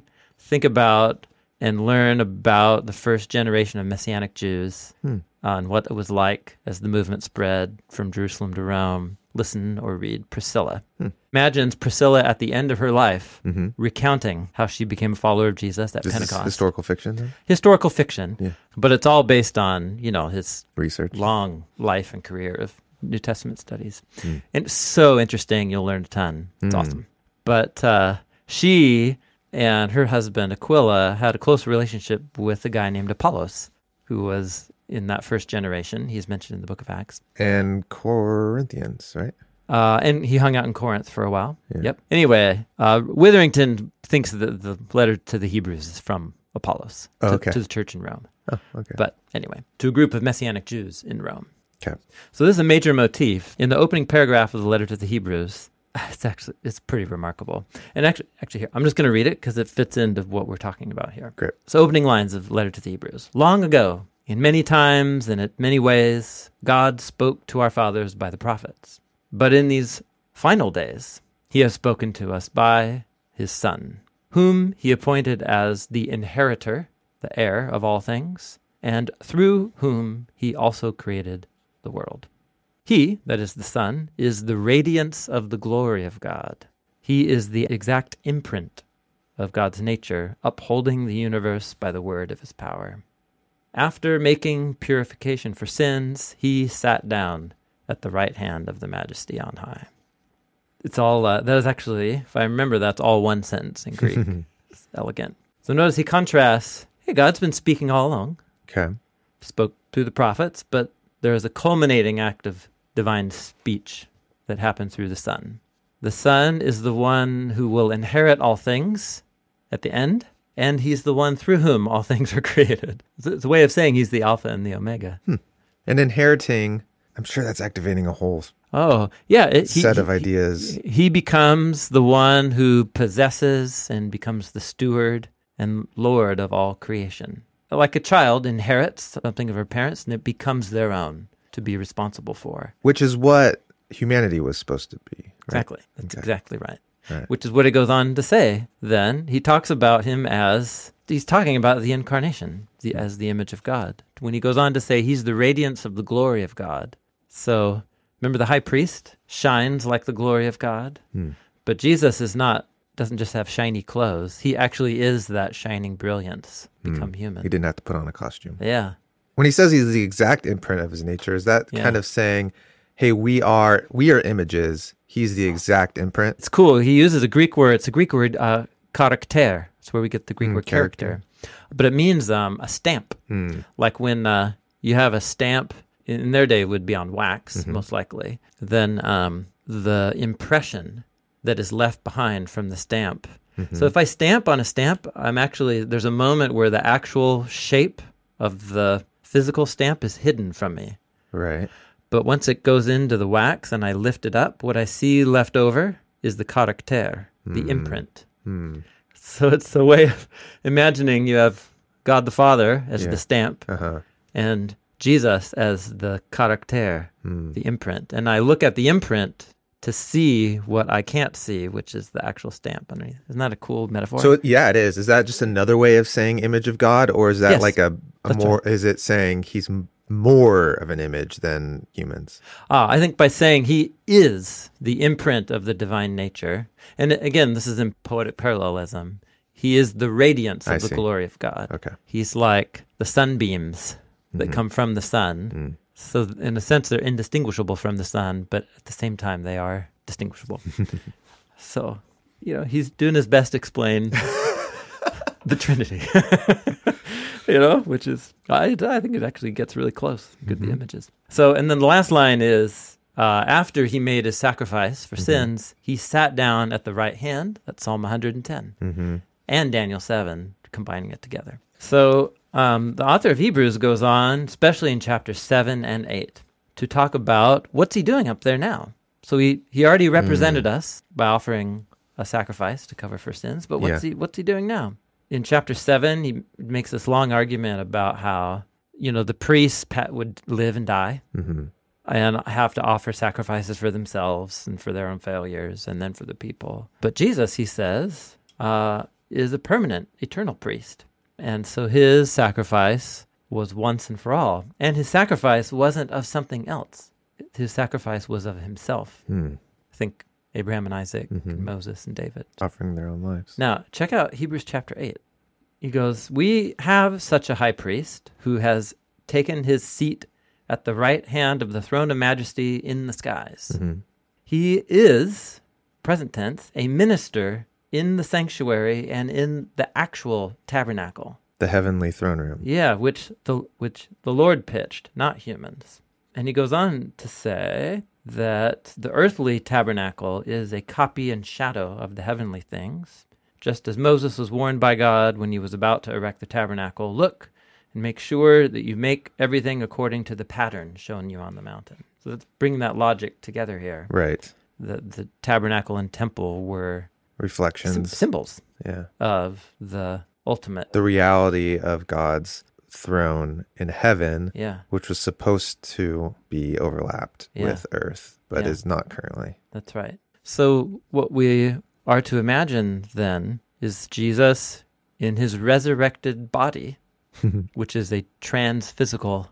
think about and learn about the first generation of Messianic Jews hmm. and what it was like as the movement spread from Jerusalem to Rome, listen or read Priscilla. Hmm. Imagine Priscilla at the end of her life mm-hmm. recounting how she became a follower of Jesus at this Pentecost. Is historical fiction then? Historical fiction, yeah. but it's all based on, you know, his research, long life and career of New Testament studies. Hmm. And it's so interesting. You'll learn a ton. It's hmm. awesome. But uh, she and her husband, Aquila, had a close relationship with a guy named Apollos, who was in that first generation. He's mentioned in the book of Acts. And Corinthians, right? Uh, and he hung out in Corinth for a while. Yeah. Yep. Anyway, uh, Witherington thinks that the letter to the Hebrews is from Apollos to, oh, okay. to the church in Rome. Oh, okay. But anyway, to a group of Messianic Jews in Rome. Okay. So this is a major motif. In the opening paragraph of the letter to the Hebrews, it's actually, it's pretty remarkable. And actually, actually here, I'm just going to read it because it fits into what we're talking about here. Great. So opening lines of the letter to the Hebrews. Long ago, in many times and in many ways, God spoke to our fathers by the prophets. But in these final days, he has spoken to us by his Son, whom he appointed as the inheritor, the heir of all things, and through whom he also created the world. He, that is the Son, is the radiance of the glory of God. He is the exact imprint of God's nature, upholding the universe by the word of his power. After making purification for sins, he sat down at the right hand of the Majesty on high. It's all, uh, that is actually, if I remember, that's all one sentence in Greek. It's elegant. So notice he contrasts, hey, God's been speaking all along. Okay. Spoke through the prophets, but there is a culminating act of divine speech that happened through the Son. The Son is the one who will inherit all things at the end, and he's the one through whom all things are created. It's a way of saying he's the Alpha and the Omega. Hmm. And inheriting, I'm sure that's activating a whole oh, yeah, it, set he, of ideas. He, he becomes the one who possesses and becomes the steward and Lord of all creation. Like a child inherits something of her parents, and it becomes their own to be responsible for. Which is what humanity was supposed to be. Right? Exactly. That's okay. exactly right. right. Which is what it goes on to say. Then he talks about him as, he's talking about the incarnation, the, as the image of God. When he goes on to say he's the radiance of the glory of God. So remember the high priest shines like the glory of God, hmm. but Jesus is not, doesn't just have shiny clothes. He actually is that shining brilliance become hmm. human. He didn't have to put on a costume. Yeah. When he says he's the exact imprint of his nature, is that yeah. kind of saying, hey, we are we are images, he's the exact imprint? It's cool. He uses a Greek word. It's a Greek word, uh, karakter. That's where we get the Greek mm, word character. character. But it means um, a stamp. Mm. Like when uh, you have a stamp, in their day it would be on wax, mm-hmm. most likely. Then um, the impression that is left behind from the stamp. Mm-hmm. So if I stamp on a stamp, I'm actually, there's a moment where the actual shape of the physical stamp is hidden from me. Right. But once it goes into the wax and I lift it up, what I see left over is the karakter, the mm. imprint. Mm. So it's a way of imagining you have God the Father as yeah. the stamp uh-huh. and Jesus as the karakter, mm. the imprint. And I look at the imprint to see what I can't see, which is the actual stamp underneath. Isn't that a cool metaphor? So yeah, it is. Is that just another way of saying image of God, or is that yes, like a, a more? Right. Is it saying he's more of an image than humans? Ah, I think by saying he is the imprint of the divine nature, and again, this is in poetic parallelism. He is the radiance of I the see. glory of God. Okay, he's like the sunbeams that mm-hmm. come from the sun. Mm. So in a sense, they're indistinguishable from the sun, but at the same time, they are distinguishable. So, you know, he's doing his best to explain the Trinity, you know, which is, I, I think it actually gets really close. Good, mm-hmm. the images. So, and then the last line is, uh, after he made his sacrifice for mm-hmm. sins, he sat down at the right hand. That's Psalm one hundred ten. Mm-hmm. And Daniel seven, combining it together. So, Um, the author of Hebrews goes on, especially in chapters seven and eight, to talk about what's he doing up there now. So he, he already represented mm. us by offering a sacrifice to cover for sins, but what's yeah. he what's he doing now? In chapter seven, he makes this long argument about how, you know, the priests would live and die mm-hmm. and have to offer sacrifices for themselves and for their own failures and then for the people. But Jesus, he says, uh, is a permanent, eternal priest. And so his sacrifice was once and for all. And his sacrifice wasn't of something else. His sacrifice was of himself. Hmm. Think Abraham and Isaac Mhm. and Moses and David. Offering their own lives. Now, check out Hebrews chapter eight. He goes, we have such a high priest who has taken his seat at the right hand of the throne of majesty in the skies. Mhm. He is, present tense, a minister in the sanctuary and in the actual tabernacle. The heavenly throne room. Yeah, which the which the Lord pitched, not humans. And he goes on to say that the earthly tabernacle is a copy and shadow of the heavenly things. Just as Moses was warned by God when he was about to erect the tabernacle, look and make sure that you make everything according to the pattern shown you on the mountain. So let's bring that logic together here. Right. The, the tabernacle and temple were Reflections. sym- symbols Yeah. of the ultimate. The reality of God's throne in heaven, Yeah, which was supposed to be overlapped Yeah. with earth, but Yeah. is not currently. that's right. So what we are to imagine then is Jesus in his resurrected body, which is a trans-physical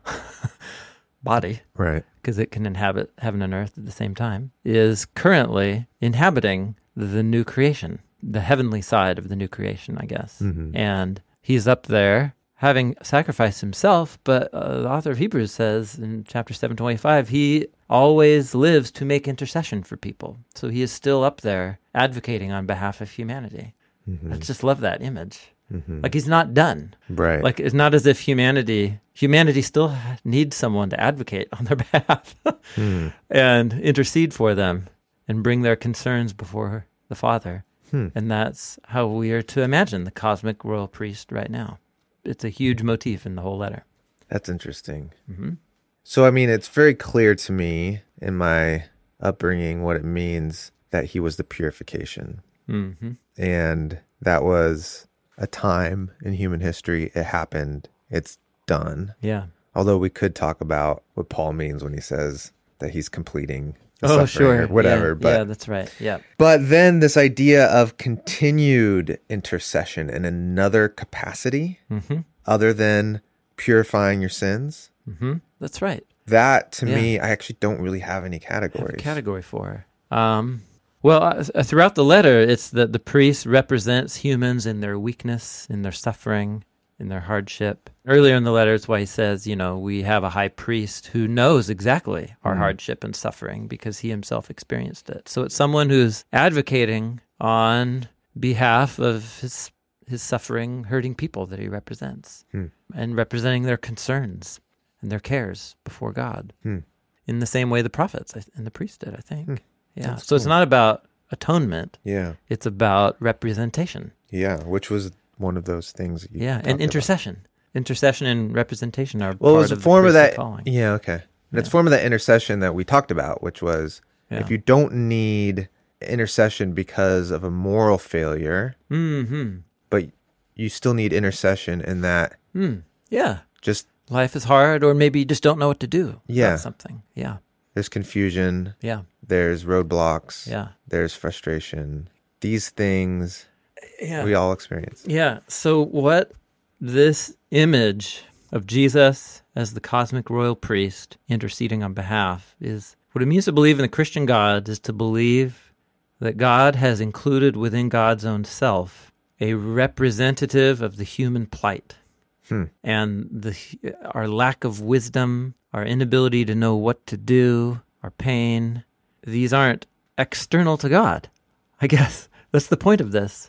body, Right. because it can inhabit heaven and earth at the same time, is currently inhabiting the new creation, the heavenly side of the new creation, I guess. Mhm. And he's up there having sacrificed himself, but uh, the author of Hebrews says in chapter seven twenty-five, he always lives to make intercession for people. So he is still up there advocating on behalf of humanity. Mhm. I just love that image. Mhm. Like he's not done. Right. Like it's not as if humanity humanity still needs someone to advocate on their behalf Hmm. and intercede for them and bring their concerns before the Father. Hmm. And that's how we are to imagine the cosmic royal priest right now. It's a huge motif in the whole letter. That's interesting. hmm So, I mean, it's very clear to me in my upbringing what it means that he was the purification. hmm And that was a time in human history. It happened. It's done. Yeah. Although we could talk about what Paul means when he says that he's completing the Oh, suffering sure. or whatever. Yeah, but yeah, that's right. Yeah. but then this idea of continued intercession in another capacity hmm other than purifying your sins, hmm That's right. that to Yeah. me, I actually don't really have any Have a categories. category for. Um, well, uh, throughout the letter, it's that the priest represents humans in their weakness, in their suffering, in their hardship. Earlier in the letter, it's why he says, you know, we have a high priest who knows exactly our Mm. hardship and suffering because he himself experienced it. So it's someone who's advocating on behalf of his his suffering, hurting people that he represents, Hmm. and representing their concerns and their cares before God. Hmm. In the same way the prophets and the priest did, I think. Hmm. Yeah. That's So it's cool. not about atonement. Yeah. It's about representation. Yeah. Which was one of those things. That you Yeah. talked And about. intercession. Intercession and representation are Well, it part was a of the form of priestly that. calling. Yeah. Okay. And it's Yeah. form of that intercession that we talked about, which was Yeah. if you don't need intercession because of a moral failure, Mm-hmm. but you still need intercession in that Mm. Yeah. just Life is hard, or maybe you just don't know what to do Yeah. about something. Yeah. there's confusion, Yeah. there's roadblocks, Yeah. there's frustration. These things Yeah. we all experience. Yeah. So what this image of Jesus as the cosmic royal priest interceding on behalf is, what it means to believe in the Christian God is to believe that God has included within God's own self a representative of the human plight. Hmm. And the our lack of wisdom, our inability to know what to do, our pain, these aren't external to God. I guess that's the point of this.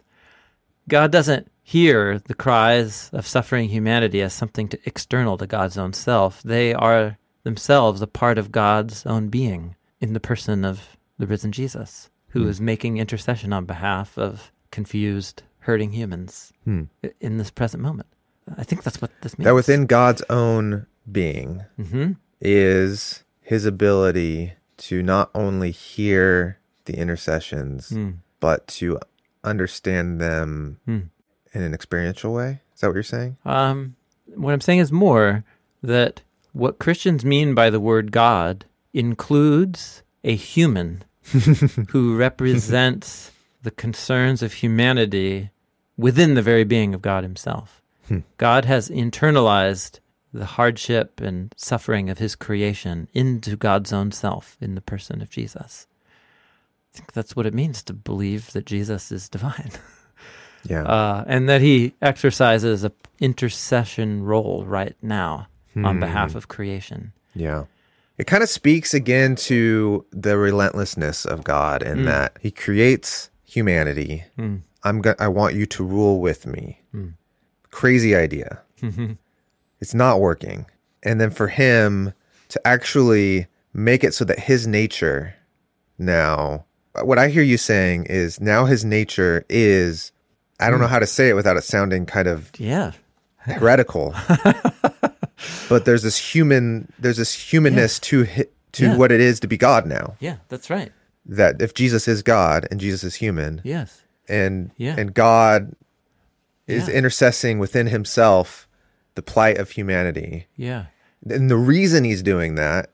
God doesn't hear the cries of suffering humanity as something to, external to God's own self. They are themselves a part of God's own being in the person of the risen Jesus, who Hmm. is making intercession on behalf of confused, hurting humans Hmm. i- in this present moment. I think that's what this means. That within God's own being hmm is his ability to not only hear the intercessions, Mm. but to understand them Mm. in an experiential way. Is that what you're saying? Um, what I'm saying is more that what Christians mean by the word God includes a human who represents the concerns of humanity within the very being of God himself. Hmm. God has internalized the hardship and suffering of his creation into God's own self in the person of Jesus. I think that's what it means to believe that Jesus is divine. Yeah. Uh, and that he exercises an intercession role right now Hmm. on behalf of creation. Yeah. It kind of speaks again to the relentlessness of God in Mm. that he creates humanity. Mm. I'm go- I want you to rule with me. Mm. Crazy idea. It's not working. And then for him to actually make it so that his nature now, what I hear you saying is now his nature is, I don't know how to say it without it sounding kind of Yeah. heretical. But there's this human, there's this humanness to hi- to Yeah. what it is to be God now. Yeah, that's right. That if Jesus is God and Jesus is human, Yes. and Yeah. and God is Yeah. intercessing within himself the plight of humanity. Yeah. And the reason he's doing that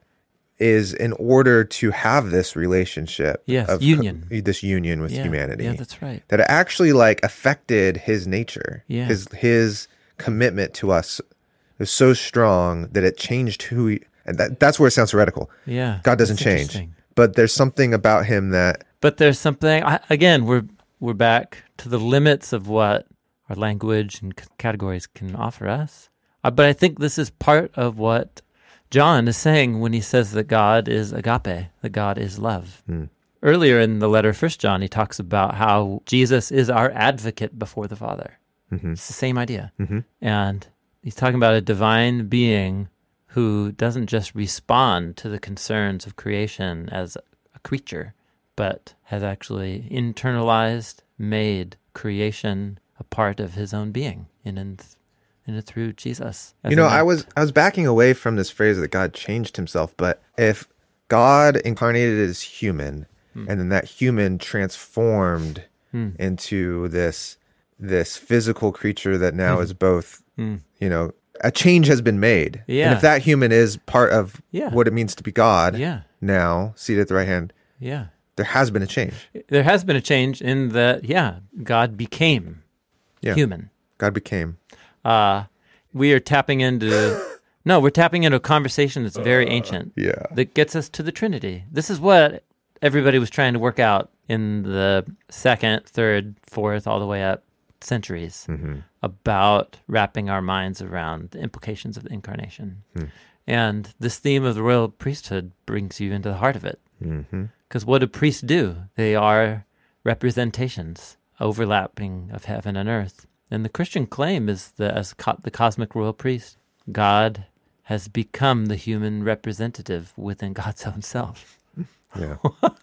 is in order to have this relationship Yes, of union. co- this union with Yeah. humanity. Yeah, that's right. That it actually like affected his nature. Yeah. His his commitment to us is so strong that it changed who he, and that, that's where it sounds heretical. Yeah. God doesn't that's change. interesting. But there's something about him that But there's something, I, again, we're we're back to the limits of what our language and c- categories can offer us. Uh, but I think this is part of what John is saying when he says that God is agape, that God is love. Hmm. Earlier in the letter, First John, he talks about how Jesus is our advocate before the Father. Mhm. It's the same idea. Mhm. And he's talking about a divine being who doesn't just respond to the concerns of creation as a creature, but has actually internalized, made creation a part of his own being in and, in and through Jesus. as You know, an I act. was I was backing away from this phrase that God changed himself, but if God incarnated as human and then that human transformed Hmm. into this this physical creature that now is both, Hmm. you know, a change has been made. And Yeah. if that human is part of Yeah. what it means to be God Yeah, now, seated at the right hand, yeah. there has been a change. There has been a change in that, yeah, God became Yeah. human. God became. Uh, we are tapping into, no, we're tapping into a conversation that's very ancient. Yeah. That gets us to the Trinity. This is what everybody was trying to work out in the second, third, fourth, all the way up centuries Mm-hmm. about wrapping our minds around the implications of the incarnation. Hmm. And this theme of the royal priesthood brings you into the heart of it. Mm-hmm. Because what do priests do? They are representations, overlapping of heaven and earth. And the Christian claim is that as co- the cosmic royal priest, God has become the human representative within God's own self. Yeah.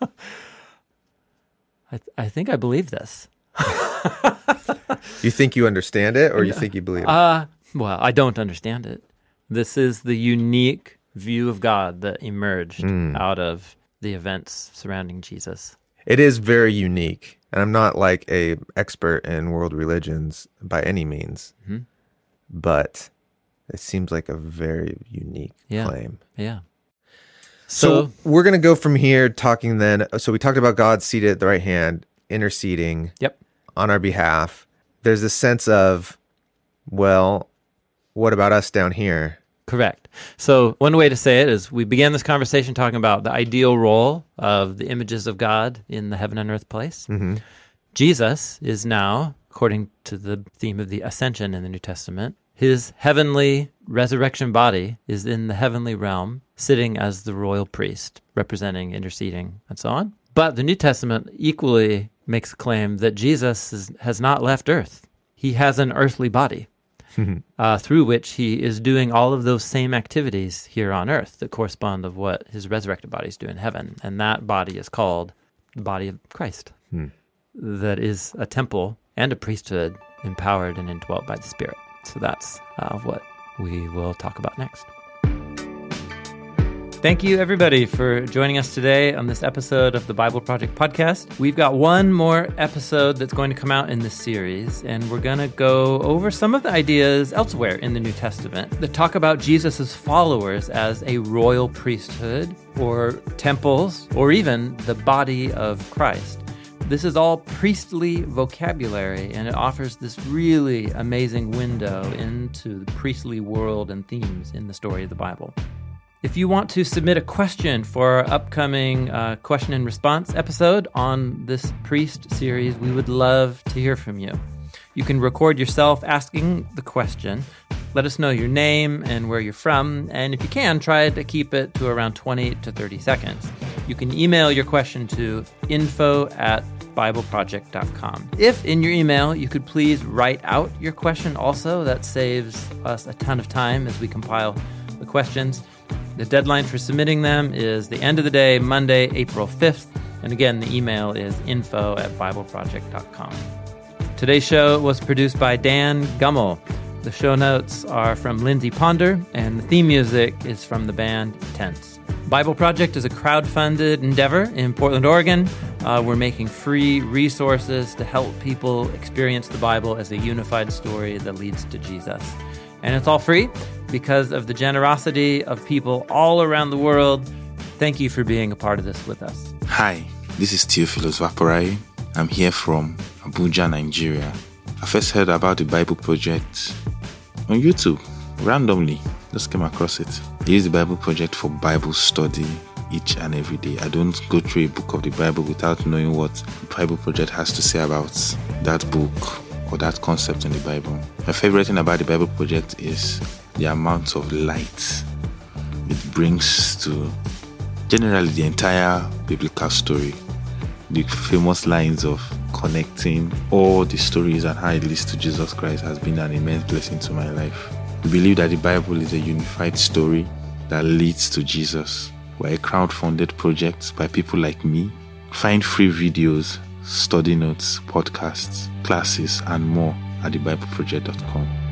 I, th- I think I believe this. You think you understand it, or you think you believe it? Uh, well, I don't understand it. This is the unique view of God that emerged Mm. out of the events surrounding Jesus. It is very unique, and I'm not like a expert in world religions by any means, Mhm. but it seems like a very unique Yeah. claim. Yeah. So, So, we're going to go from here talking then. So we talked about God seated at the right hand, interceding yep. on our behalf. There's this sense of, well, what about us down here? Correct. So one way to say it is we began this conversation talking about the ideal role of the images of God in the heaven and earth place. Mm-hmm. Jesus is now, according to the theme of the ascension in the New Testament, his heavenly resurrection body is in the heavenly realm, sitting as the royal priest, representing, interceding, and so on. But the New Testament equally makes a claim that Jesus is, has not left earth. He has an earthly body. Uh, through which he is doing all of those same activities here on earth that correspond of what his resurrected bodies do in heaven. And that body is called the body of Christ. Hmm. That is a temple and a priesthood empowered and indwelt by the Spirit. So that's uh, what we will talk about next. Thank you, everybody, for joining us today on this episode of the Bible Project podcast. We've got one more episode that's going to come out in this series, and we're going to go over some of the ideas elsewhere in the New Testament that talk about Jesus' followers as a royal priesthood or temples or even the body of Christ This is all priestly vocabulary, and it offers this really amazing window into the priestly world and themes in the story of the Bible. If you want to submit a question for our upcoming uh, question and response episode on this priest series, we would love to hear from you. You can record yourself asking the question. Let us know your name and where you're from, and if you can, try to keep it to around twenty to thirty seconds. You can email your question to info at bible project dot com. If in your email you could please write out your question also, that saves us a ton of time as we compile the questions. The deadline for submitting them is the end of the day, Monday, April fifth. And again, the email is info at bible project dot com. Today's show was produced by Dan Gummel. The show notes are from Lindsay Ponder, and the theme music is from the band Tense. Bible Project is a crowd-funded endeavor in Portland, Oregon. Uh, we're making free resources to help people experience the Bible as a unified story that leads to Jesus. And it's all free because of the generosity of people all around the world. Thank you for being a part of this with us. Hi, this is Theophilus Vaporai. I'm here from Abuja, Nigeria. I first heard about the Bible Project on YouTube, randomly. Just came across it. I use the Bible Project for Bible study each and every day. I don't go through a book of the Bible without knowing what the Bible Project has to say about that book or that concept in the Bible. My favorite thing about the Bible Project is the amount of light it brings to generally the entire biblical story. The famous lines of connecting all the stories and how it leads to Jesus Christ has been an immense blessing to my life. We believe that the Bible is a unified story that leads to Jesus. We're a crowd-funded project by people like me. Find free videos, study notes, podcasts, classes, and more at the bible project dot com.